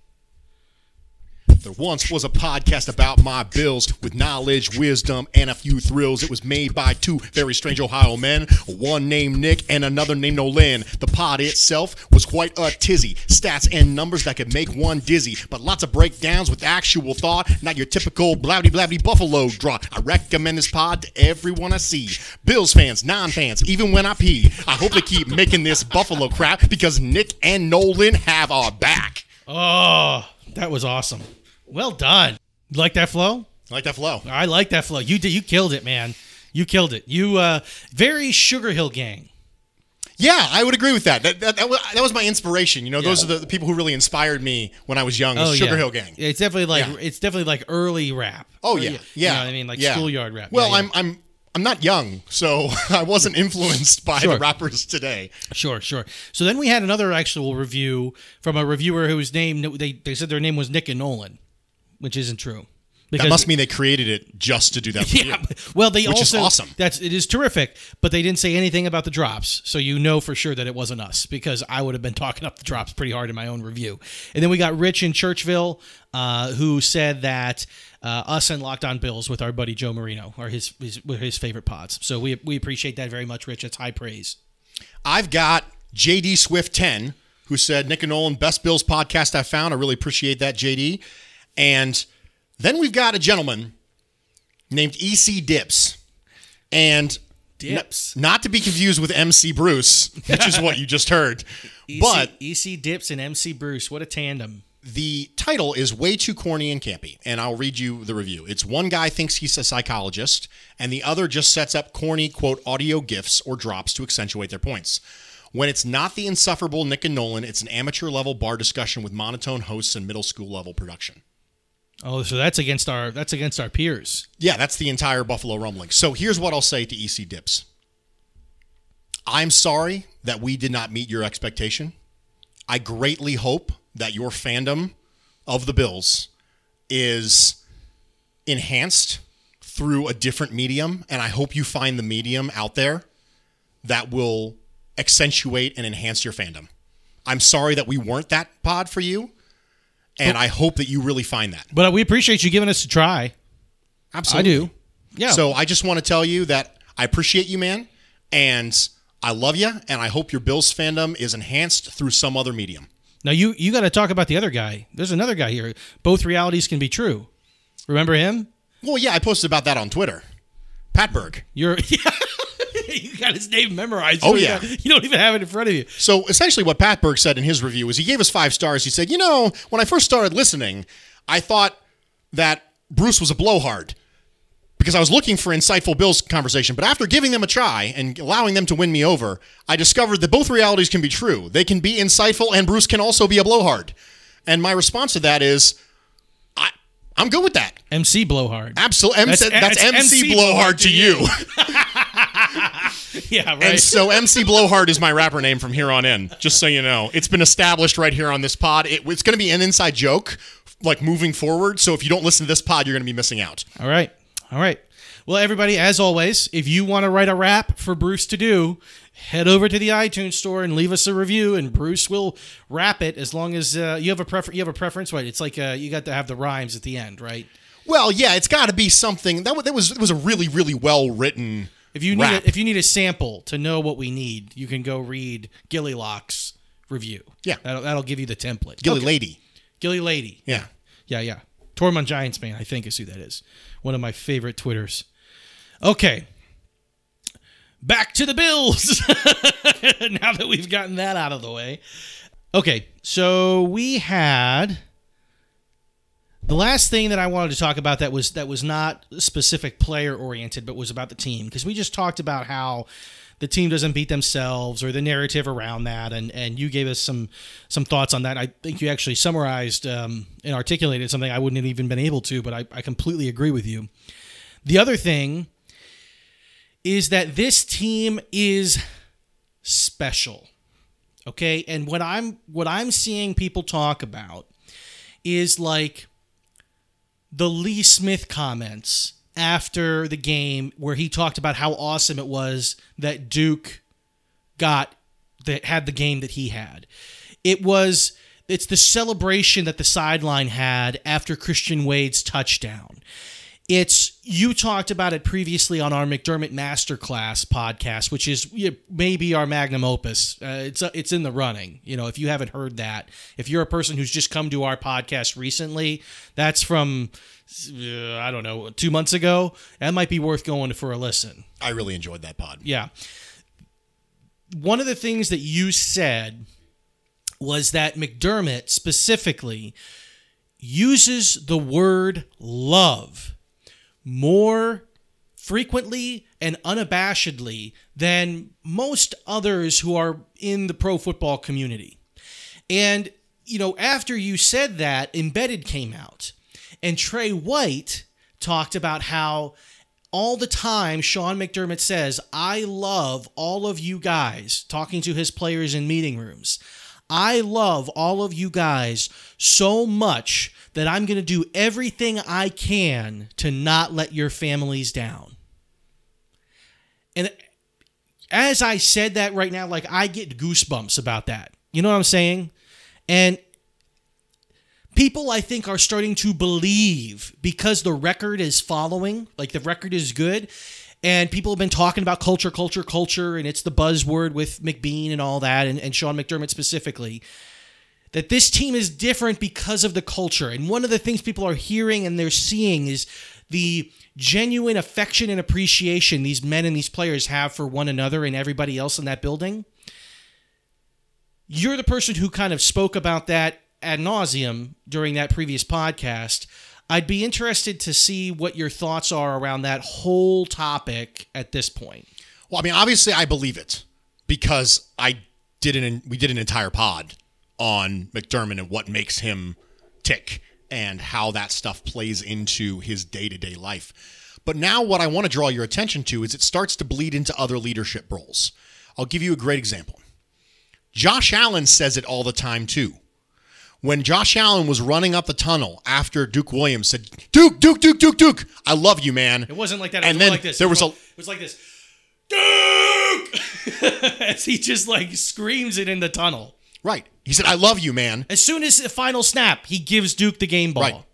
There once was a podcast about my bills with knowledge, wisdom, and a few thrills. It was made by two very strange Ohio men, one named Nick and another named Nolan. The pod itself was quite a tizzy. Stats and numbers that could make one dizzy, but lots of breakdowns with actual thought, not your typical blabby blabby buffalo draw. I recommend this pod to everyone I see. Bills fans, non-fans, even when I pee. I hope they keep making this buffalo crap because Nick and Nolan have our back. Oh, that was awesome. Well done. You like that flow? I like that flow. I like that flow. You did. You killed it, man. You killed it. You uh, very Sugar Hill Gang. Yeah, I would agree with that. That that, that, was, that was my inspiration. You know, those Yeah. are the, the people who really inspired me when I was young. Oh, Sugar yeah. Hill Gang. It's definitely like Yeah. it's definitely like early rap. Oh Or, yeah, you yeah. know what I mean, like yeah. schoolyard rap. Well, Yeah, yeah. I'm I'm I'm not young, so I wasn't influenced by Sure. the rappers today. Sure, sure. So then we had another actual review from a reviewer whose name they they said their name was Nick and Nolan, which isn't true. That must mean they created it just to do that. Yeah. review, Well, they which also is awesome. That's it is terrific, but they didn't say anything about the drops, so you know for sure that it wasn't us because I would have been talking up the drops pretty hard in my own review. And then we got Rich in Churchville, uh, who said that uh, us and Locked On Bills with our buddy Joe Marino are his his, were his favorite pods. So we we appreciate that very much, Rich. It's high praise. I've got J D Swift ten, who said Nick and Nolan, best Bills podcast I found. I really appreciate that, J D. And then we've got a gentleman named E C Dips. And Dips. n- not to be confused with M C Bruce, which is what you just heard. E C, But E C Dips and M C Bruce, what a tandem. the title is way too corny and campy, and I'll read you the review. It's one guy thinks he's a psychologist, and the other just sets up corny, quote, audio gifs or drops to accentuate their points. When it's not the insufferable Nick and Nolan, it's an amateur-level bar discussion with monotone hosts and middle school-level production. Oh, so that's against our that's against our peers. Yeah, that's the entire Buffalo Rumbling. So here's what I'll say to E C Dips. I'm sorry that we did not meet your expectation. I greatly hope that your fandom of the Bills is enhanced through a different medium, and I hope you find the medium out there that will accentuate and enhance your fandom. I'm sorry that we weren't that pod for you, and I hope that you really find that. But we appreciate you giving us a try. Absolutely. I do. Yeah. So I just want to tell you that I appreciate you, man, and I love you, and I hope your Bills fandom is enhanced through some other medium. Now you you got to talk about the other guy. There's another guy here. Both realities can be true. Remember him? Well, yeah, I posted about that on Twitter. Pat Berg. You're you got his name memorized. Oh, You yeah. got- you don't even have it in front of you. So essentially what Pat Berg said in his review was he gave us five stars. He said, you know, when I first started listening, I thought that Bruce was a blowhard because I was looking for insightful Bills conversation. But after giving them a try and allowing them to win me over, I discovered that both realities can be true. They can be insightful and Bruce can also be a blowhard. And my response to that is, I, I'm good with that. M C Blowhard. Absolutely. That's- That's, that's that's M C M C Blowhard to you. Yeah, right. And so M C Blowhard is my rapper name from here on in, just so you know. It's been established right here on this pod. It, it's going to be an inside joke, like moving forward. So if you don't listen to this pod, you're going to be missing out. All right. All right. Well, everybody, as always, if you want to write a rap for Bruce to do, head over to the iTunes store and leave us a review, and Bruce will rap it as long as uh, you have a prefer- You have a preference, right? It's like uh, you got to have the rhymes at the end, right? Well, yeah, it's got to be something that, that was it was a really really well written. If you need rap. a, if you need a sample to know what we need, you can go read Gilly Lock's review. Yeah, that'll, that'll give you the template. Gilly okay. Lady, Gilly Lady. Yeah, yeah, yeah. Tormund Giants man, I think is who that is. One of my favorite Twitters. Okay, back to the Bills. Now that we've gotten that out of the way. Okay, so we had the last thing that I wanted to talk about that was that was not specific player oriented, but was about the team, because we just talked about how the team doesn't beat themselves or the narrative around that, and, and you gave us some some thoughts on that. I think you actually summarized um, and articulated something I wouldn't have even been able to, but I, I completely agree with you. The other thing is that this team is special. Okay, and what I'm what I'm seeing people talk about is like the Lee Smith comments after the game where he talked about how awesome it was that Duke got that had the game that he had. It was it's the celebration that the sideline had after Christian Wade's touchdown. It's you talked about it previously on our McDermott Masterclass podcast, which is maybe our magnum opus. Uh, it's uh, it's in the running. You know, if you haven't heard that, if you're a person who's just come to our podcast recently, that's from uh, I don't know two months ago. That might be worth going for a listen. I really enjoyed that pod. Yeah. One of the things that you said was that McDermott specifically uses the word love more frequently and unabashedly than most others who are in the pro football community. And, you know, after you said that, Embedded came out, and Trey White talked about how all the time Sean McDermott says, I love all of you guys, talking to his players in meeting rooms. I love all of you guys so much that I'm going to do everything I can to not let your families down. And as I said that right now, like I get goosebumps about that. You know what I'm saying? And people, I think, are starting to believe because the record is following, like the record is good, and people have been talking about culture, culture, culture, and it's the buzzword with McBean and all that, and, and Sean McDermott specifically, that this team is different because of the culture. And one of the things people are hearing and they're seeing is the genuine affection and appreciation these men and these players have for one another and everybody else in that building. You're the person who kind of spoke about that ad nauseum during that previous podcast. I'd be interested to see what your thoughts are around that whole topic at this point. Well, I mean, obviously I believe it because I did an we did an entire pod on McDermott and what makes him tick and how that stuff plays into his day-to-day life. But now what I want to draw your attention to is it starts to bleed into other leadership roles. I'll give you a great example. Josh Allen says it all the time too. When Josh Allen was running up the tunnel after Duke Williams said, Duke, Duke, Duke, Duke, Duke, I love you, man. It wasn't like that. It and was then like this. There it was, was a, it was like this. Duke! As he just like screams it in the tunnel. Right. He said, I love you, man. As soon as the final snap, he gives Duke the game ball. Right.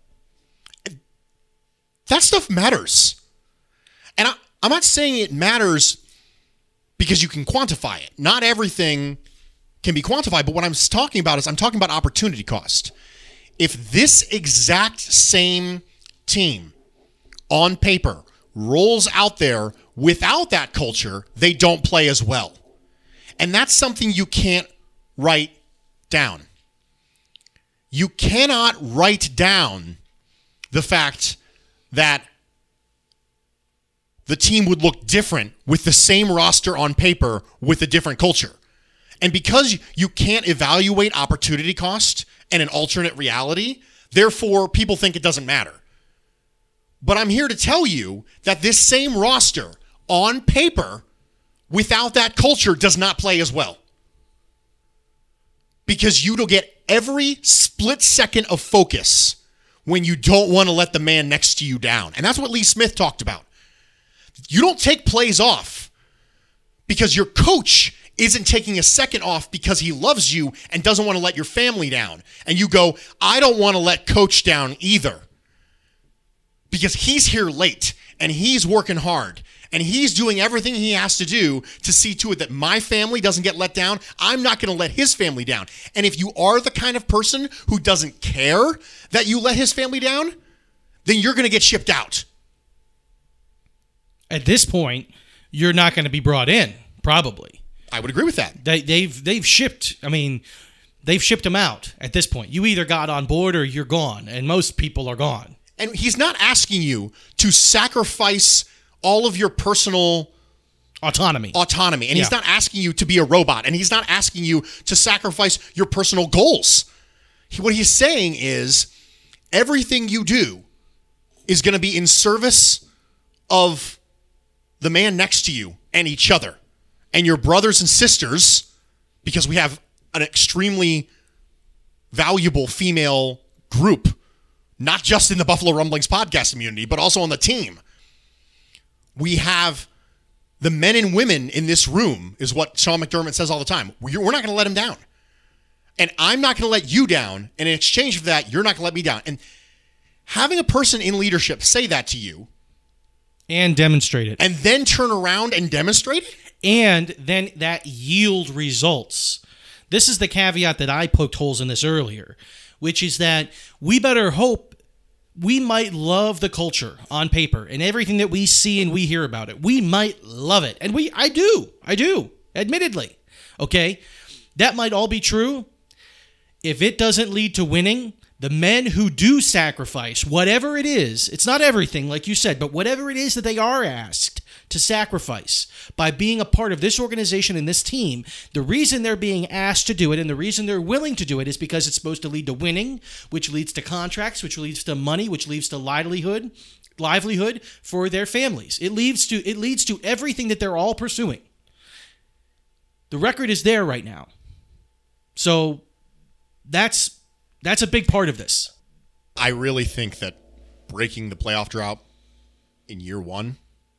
That stuff matters. And I, I'm not saying it matters because you can quantify it. Not everything can be quantified, but what I'm talking about is I'm talking about opportunity cost. If this exact same team on paper rolls out there without that culture, they don't play as well. And that's something you can't write down. You cannot write down the fact that the team would look different with the same roster on paper with a different culture. And because you can't evaluate opportunity cost and an alternate reality, therefore people think it doesn't matter. But I'm here to tell you that this same roster on paper without that culture does not play as well. Because you don't get every split second of focus when you don't want to let the man next to you down. And that's what Lee Smith talked about. You don't take plays off because your coach isn't taking a second off because he loves you and doesn't want to let your family down. And you go, I don't want to let coach down either. because he's here late and he's working hard and he's doing everything he has to do to see to it that my family doesn't get let down. I'm not going to let his family down. And if you are the kind of person who doesn't care that you let his family down, then you're going to get shipped out. At this point, you're not going to be brought in, probably. I would agree with that. They, they've they've shipped, I mean, they've shipped him out at this point. You either got on board or you're gone, and most people are gone. And he's not asking you to sacrifice all of your personal autonomy. Autonomy. And Yeah. he's not asking you to be a robot. And he's not asking you to sacrifice your personal goals. He, what he's saying is everything you do is going to be in service of the man next to you and each other and your brothers and sisters, because we have an extremely valuable female group, not just in the Buffalo Rumblings podcast community, but also on the team. We have the men and women in this room, is what Sean McDermott says all the time. We're we're not going to let him down. And I'm not going to let you down. And in exchange for that, you're not going to let me down. And having a person in leadership say that to you, and demonstrate it. and then turn around and demonstrate it, And then that yield results. This is the caveat that I poked holes in this earlier, which is that we better hope we might love the culture on paper and everything that we see and we hear about it. We might love it. And we, I do, I do, admittedly. Okay? That might all be true. If it doesn't lead to winning, the men who do sacrifice, whatever it is, it's not everything, like you said, but whatever it is that they are asked to sacrifice by being a part of this organization and this team, the reason they're being asked to do it and the reason they're willing to do it is because it's supposed to lead to winning, which leads to contracts, which leads to money, which leads to livelihood, livelihood for their families. It leads to it leads to everything that they're all pursuing. The record is there right now. So that's that's a big part of this. I really think that breaking the playoff drought in year one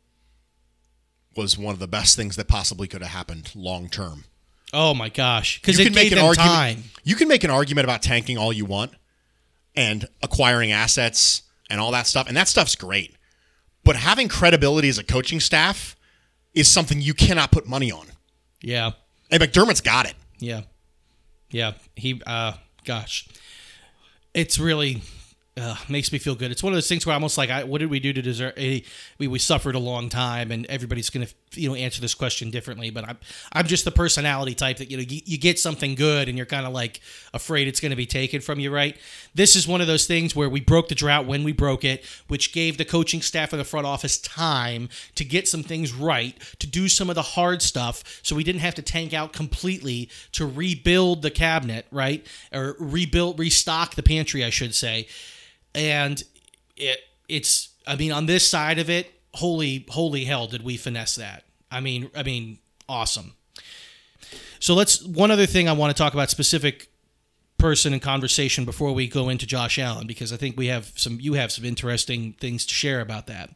was one of the best things that possibly could have happened long term. Oh my gosh, because You it can gave make an them argument. time. You can make an argument about tanking all you want and acquiring assets and all that stuff, and that stuff's great. But having credibility as a coaching staff is something you cannot put money on. Yeah. And McDermott's got it. Yeah. Yeah. He, uh, gosh. It's really uh, makes me feel good. It's one of those things where almost like, I, what did we do to deserve? eh, We we suffered a long time, and everybody's going to you know answer this question differently. But I'm I'm just the personality type that you know you, you get something good, and you're kind of like afraid it's going to be taken from you. Right? This is one of those things where we broke the drought when we broke it, which gave the coaching staff of the front office time to get some things right, to do some of the hard stuff, so we didn't have to tank out completely to rebuild the cabinet, right? Or rebuild, restock the pantry, I should say. And it it's I mean on this side of it, holy holy hell did we finesse that. I mean I mean awesome. So let's one other thing I want to talk about, specific person and conversation before we go into Josh Allen, because I think we have some you have some interesting things to share about that.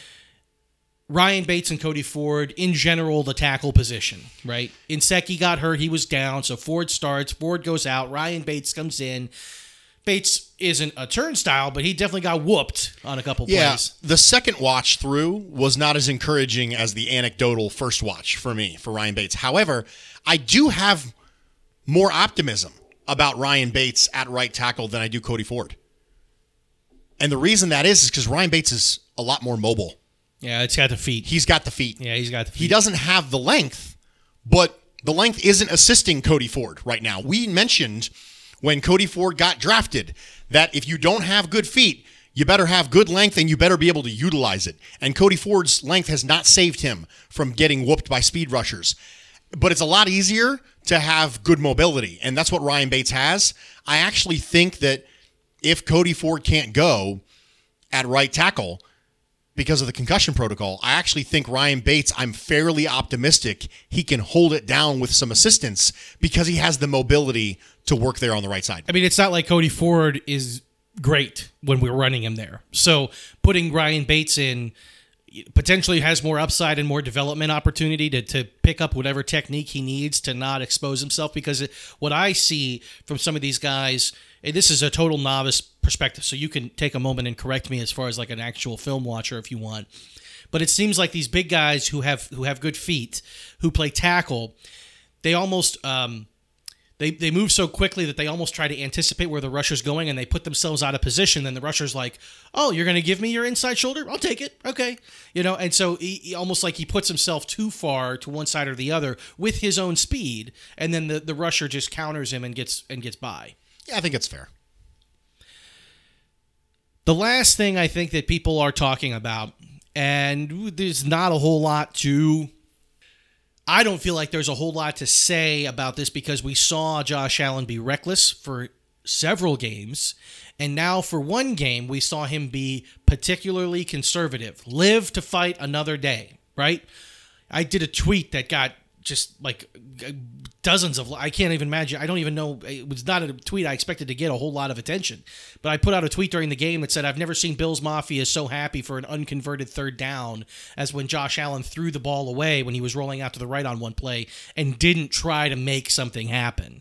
Ryan Bates and Cody Ford, in general, the tackle position, right? Inseki got hurt, he was down, so Ford starts, Ford goes out, Ryan Bates comes in. Bates isn't a turnstile, but he definitely got whooped on a couple Yeah, plays. the second watch through was not as encouraging as the anecdotal first watch for me, for Ryan Bates. However, I do have more optimism about Ryan Bates at right tackle than I do Cody Ford. And the reason that is is because Ryan Bates is a lot more mobile. Yeah, it's got the feet. He's got the feet. Yeah, he's got the feet. He doesn't have the length, but the length isn't assisting Cody Ford right now. We mentioned when Cody Ford got drafted that if you don't have good feet, you better have good length and you better be able to utilize it. And Cody Ford's length has not saved him from getting whooped by speed rushers. But it's a lot easier to have good mobility, and that's what Ryan Bates has. I actually think that if Cody Ford can't go at right tackle because of the concussion protocol, I actually think Ryan Bates, I'm fairly optimistic he can hold it down with some assistance because he has the mobility to work there on the right side. I mean, it's not like Cody Ford is great when we're running him there. So putting Ryan Bates in, potentially has more upside and more development opportunity to, to pick up whatever technique he needs to not expose himself. Because it, what I see from some of these guys, and this is a total novice perspective, so you can take a moment and correct me as far as like an actual film watcher if you want. But it seems like these big guys who have who have good feet, who play tackle, they almost um, they they move so quickly that they almost try to anticipate where the rusher's going, and they put themselves out of position. Then the rusher's like, "Oh, you're going to give me your inside shoulder? I'll take it. Okay." You know, and so he, he almost like he puts himself too far to one side or the other with his own speed, and then the, the rusher just counters him and gets and gets by. Yeah, I think it's fair. The last thing I think that people are talking about, and there's not a whole lot to... I don't feel like there's a whole lot to say about this because we saw Josh Allen be reckless for several games, and now for one game, we saw him be particularly conservative. Live to fight another day, right? I did a tweet that got just like dozens of, I can't even imagine, I don't even know, it was not a tweet I expected to get a whole lot of attention, but I put out a tweet during the game that said, I've never seen Bills Mafia so happy for an unconverted third down as when Josh Allen threw the ball away when he was rolling out to the right on one play and didn't try to make something happen.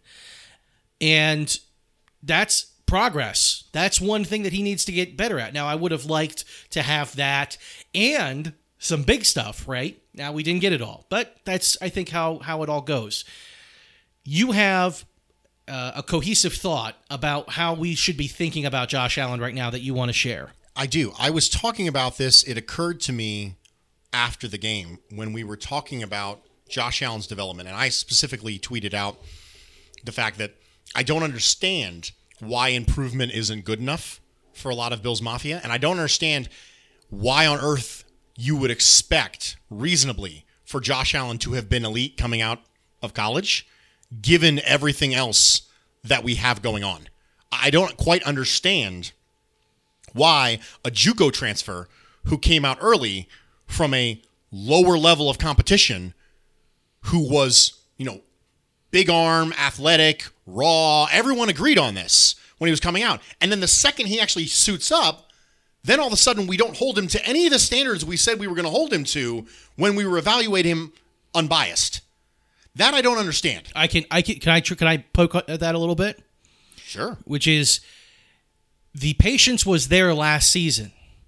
And that's progress. That's one thing that he needs to get better at. Now, I would have liked to have that and some big stuff, right? Now, we didn't get it all, but that's, I think, how, how it all goes. You have uh, a cohesive thought about how we should be thinking about Josh Allen right now that you want to share. I do. I was talking about this. It occurred to me after the game when we were talking about Josh Allen's development, and I specifically tweeted out the fact that I don't understand why improvement isn't good enough for a lot of Bills Mafia, and I don't understand why on earth you would expect reasonably for Josh Allen to have been elite coming out of college, given everything else that we have going on. I don't quite understand why a JUCO transfer who came out early from a lower level of competition, who was, you know, big arm, athletic, raw, everyone agreed on this when he was coming out. And then the second he actually suits up, then all of a sudden we don't hold him to any of the standards we said we were going to hold him to when we were evaluating him unbiased. That I don't understand. I can I can can I can I poke at that a little bit? Sure. Which is, the patience was there last season.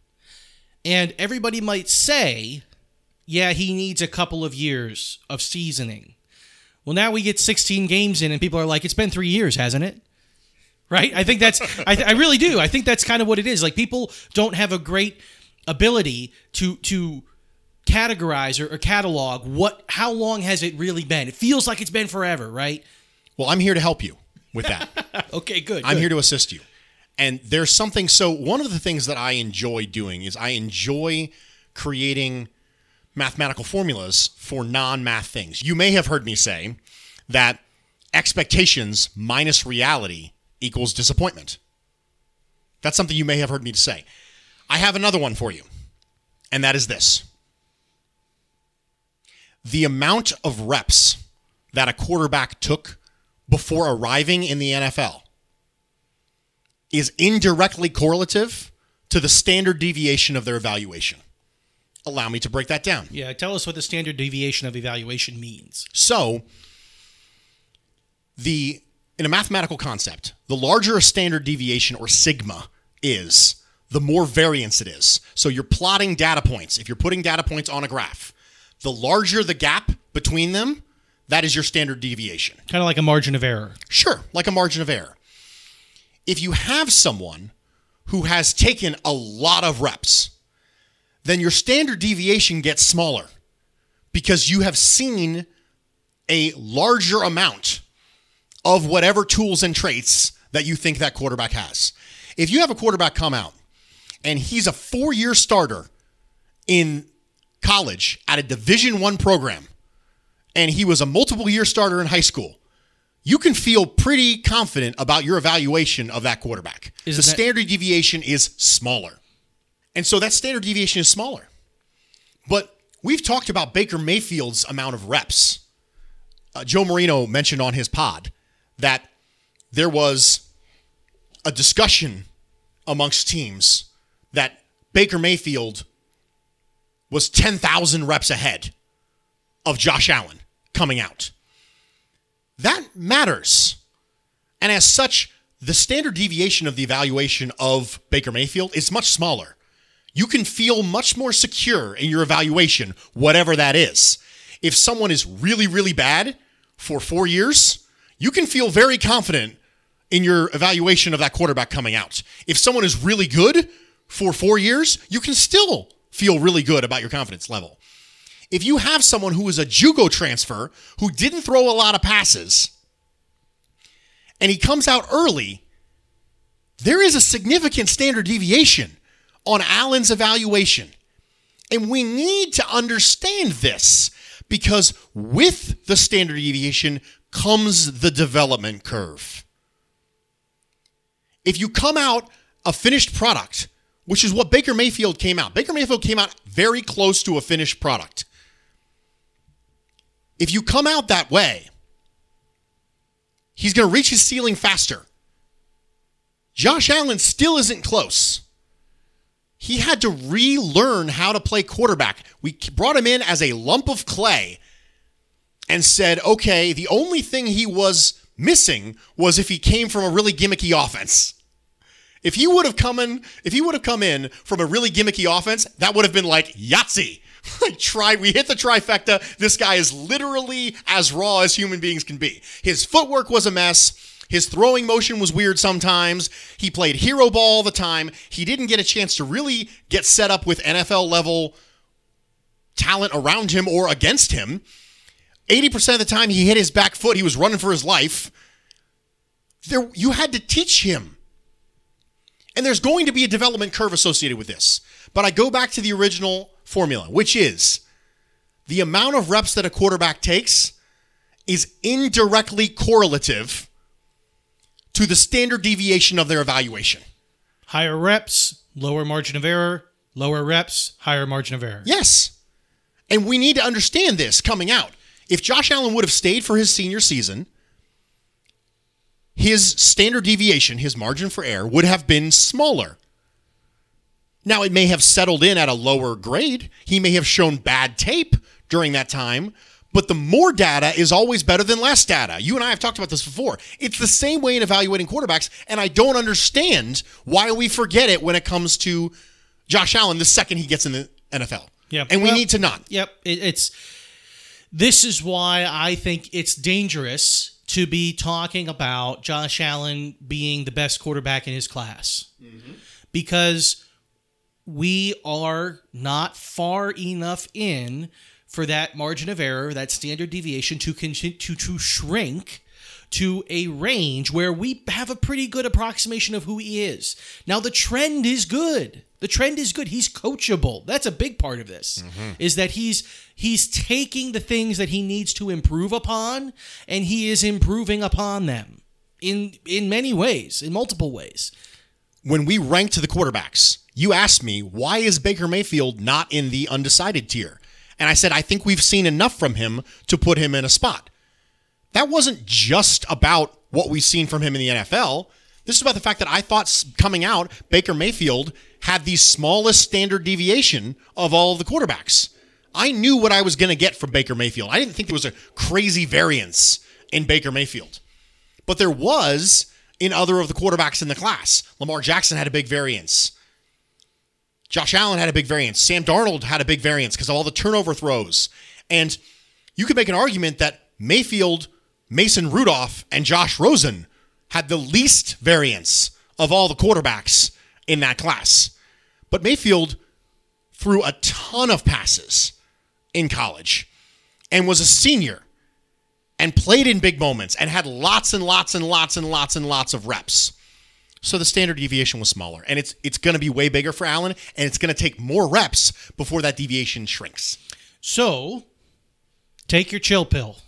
And everybody might say, yeah, he needs a couple of years of seasoning. Well, now we get sixteen games in and people are like, it's been three years, hasn't it? Right? I think that's, I, I really do. I think that's kind of what it is. Like, people don't have a great ability to, to categorize or, or catalog what, how long has it really been? It feels like it's been forever, right? Well, I'm here to help you with that. Okay, good. I'm good. here to assist you. And there's something, so one of the things that I enjoy doing is I enjoy creating mathematical formulas for non-math things. You may have heard me say that expectations minus reality equals disappointment. That's something you may have heard me say. I have another one for you, and that is this. The amount of reps that a quarterback took before arriving in the N F L is indirectly correlative to the standard deviation of their evaluation. Allow me to break that down. Yeah, tell us what the standard deviation of evaluation means. So, the in a mathematical concept, the larger a standard deviation, or sigma, is, the more variance it is. So you're plotting data points. If you're putting data points on a graph, the larger the gap between them, that is your standard deviation. Kind of like a margin of error. Sure, like a margin of error. If you have someone who has taken a lot of reps, then your standard deviation gets smaller because you have seen a larger amount of whatever tools and traits that you think that quarterback has. If you have a quarterback come out and he's a four-year starter in college at a Division I program, and he was a multiple-year starter in high school, you can feel pretty confident about your evaluation of that quarterback. Isn't the that- standard deviation is smaller. And so that standard deviation is smaller. But we've talked about Baker Mayfield's amount of reps. Uh, Joe Marino mentioned on his pod that there was a discussion amongst teams that Baker Mayfield was ten thousand reps ahead of Josh Allen coming out. That matters. And as such, the standard deviation of the evaluation of Baker Mayfield is much smaller. You can feel much more secure in your evaluation, whatever that is. If someone is really, really bad for four years, you can feel very confident in your evaluation of that quarterback coming out. If someone is really good for four years, you can still feel really good about your confidence level. If you have someone who is a JUCO transfer who didn't throw a lot of passes and he comes out early, there is a significant standard deviation on Allen's evaluation. And we need to understand this because with the standard deviation comes the development curve. If you come out a finished product, which is what Baker Mayfield came out. Baker Mayfield came out very close to a finished product. If you come out that way, he's going to reach his ceiling faster. Josh Allen still isn't close. He had to relearn how to play quarterback. We brought him in as a lump of clay and said, okay, the only thing he was missing was if he came from a really gimmicky offense. If he would have come in, if he would have come in from a really gimmicky offense, that would have been like Yahtzee. Try, we hit the trifecta. This guy is literally as raw as human beings can be. His footwork was a mess. His throwing motion was weird sometimes. He played hero ball all the time. He didn't get a chance to really get set up with N F L level talent around him or against him. eighty percent of the time he hit his back foot. He was running for his life. There, you had to teach him. And there's going to be a development curve associated with this. But I go back to the original formula, which is the amount of reps that a quarterback takes is indirectly correlative to the standard deviation of their evaluation. Higher reps, lower margin of error. Lower reps, higher margin of error. Yes. And we need to understand this coming out. If Josh Allen would have stayed for his senior season, his standard deviation, his margin for error, would have been smaller. Now, it may have settled in at a lower grade. He may have shown bad tape during that time, but the more data is always better than less data. You and I have talked about this before. It's the same way in evaluating quarterbacks, and I don't understand why we forget it when it comes to Josh Allen the second he gets in the N F L. Yeah, and we well, need to not. Yep, it, it's. This is why I think it's dangerous to be talking about Josh Allen being the best quarterback in his class, mm-hmm. because we are not far enough in for that margin of error, that standard deviation to continue to, to shrink to a range where we have a pretty good approximation of who he is. Now, the trend is good. The trend is good. He's coachable. That's a big part of this, mm-hmm. is that he's he's taking the things that he needs to improve upon, and he is improving upon them in in many ways, in multiple ways. When we ranked the quarterbacks, you asked me, why is Baker Mayfield not in the undecided tier? And I said, I think we've seen enough from him to put him in a spot. That wasn't just about what we've seen from him in the N F L. This is about the fact that I thought coming out, Baker Mayfield had the smallest standard deviation of all of the quarterbacks. I knew what I was going to get from Baker Mayfield. I didn't think there was a crazy variance in Baker Mayfield. But there was in other of the quarterbacks in the class. Lamar Jackson had a big variance. Josh Allen had a big variance. Sam Darnold had a big variance because of all the turnover throws. And you could make an argument that Mayfield, Mason Rudolph, and Josh Rosen had the least variance of all the quarterbacks in that class. But Mayfield threw a ton of passes in college and was a senior and played in big moments and had lots and lots and lots and lots and lots of reps. So the standard deviation was smaller, and it's it's going to be way bigger for Allen, and it's going to take more reps before that deviation shrinks. So take your chill pill.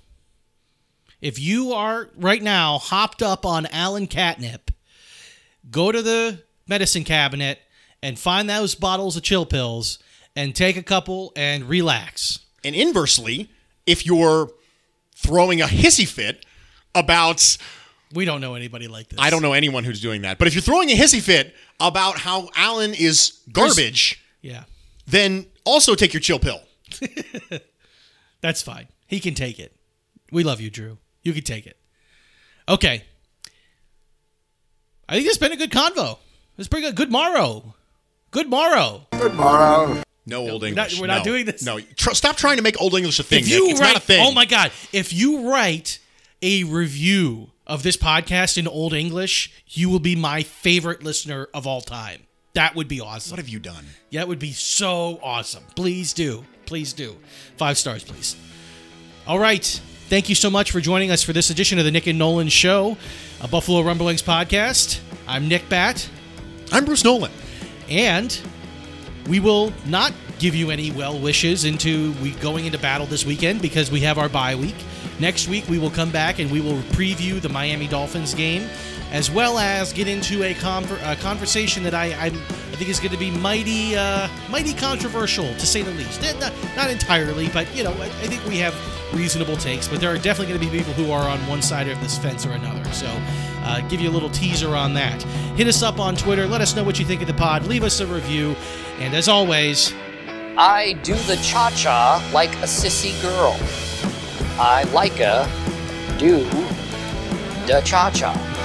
If you are right now hopped up on Allen catnip, go to the medicine cabinet and find those bottles of chill pills and take a couple and relax. And inversely, if you're throwing a hissy fit about... We don't know anybody like this. I don't know anyone who's doing that. But if you're throwing a hissy fit about how Allen is garbage, yeah, then also take your chill pill. That's fine. He can take it. We love you, Drew. You can take it. Okay. I think it's been a good convo. It's pretty good. Good morrow. Good morrow. Good morrow. No Old We're English. not, we're not no. doing this. No. Tr- stop trying to make Old English a thing, If you Nick. It's write, not a thing. Oh, my God. If you write a review of this podcast in Old English, you will be my favorite listener of all time. That would be awesome. What have you done? Yeah, it would be so awesome. Please do. Please do. Five stars, please. All right. Thank you so much for joining us for this edition of the Nick and Nolan Show, a Buffalo Rumblings podcast. I'm Nick Batt. I'm Bruce Nolan. And we will not give you any well wishes into we going into battle this weekend because we have our bye week. Next week, we will come back and we will preview the Miami Dolphins game, as well as get into a, conver- a conversation that I, I'm, I think is going to be mighty uh, mighty controversial, to say the least. Not, not entirely, but, you know, I, I think we have reasonable takes, but there are definitely going to be people who are on one side of this fence or another. So uh, give you a little teaser on that. Hit us up on Twitter. Let us know what you think of the pod. Leave us a review. And as always, I do the cha-cha like a sissy girl. I like a do the cha-cha.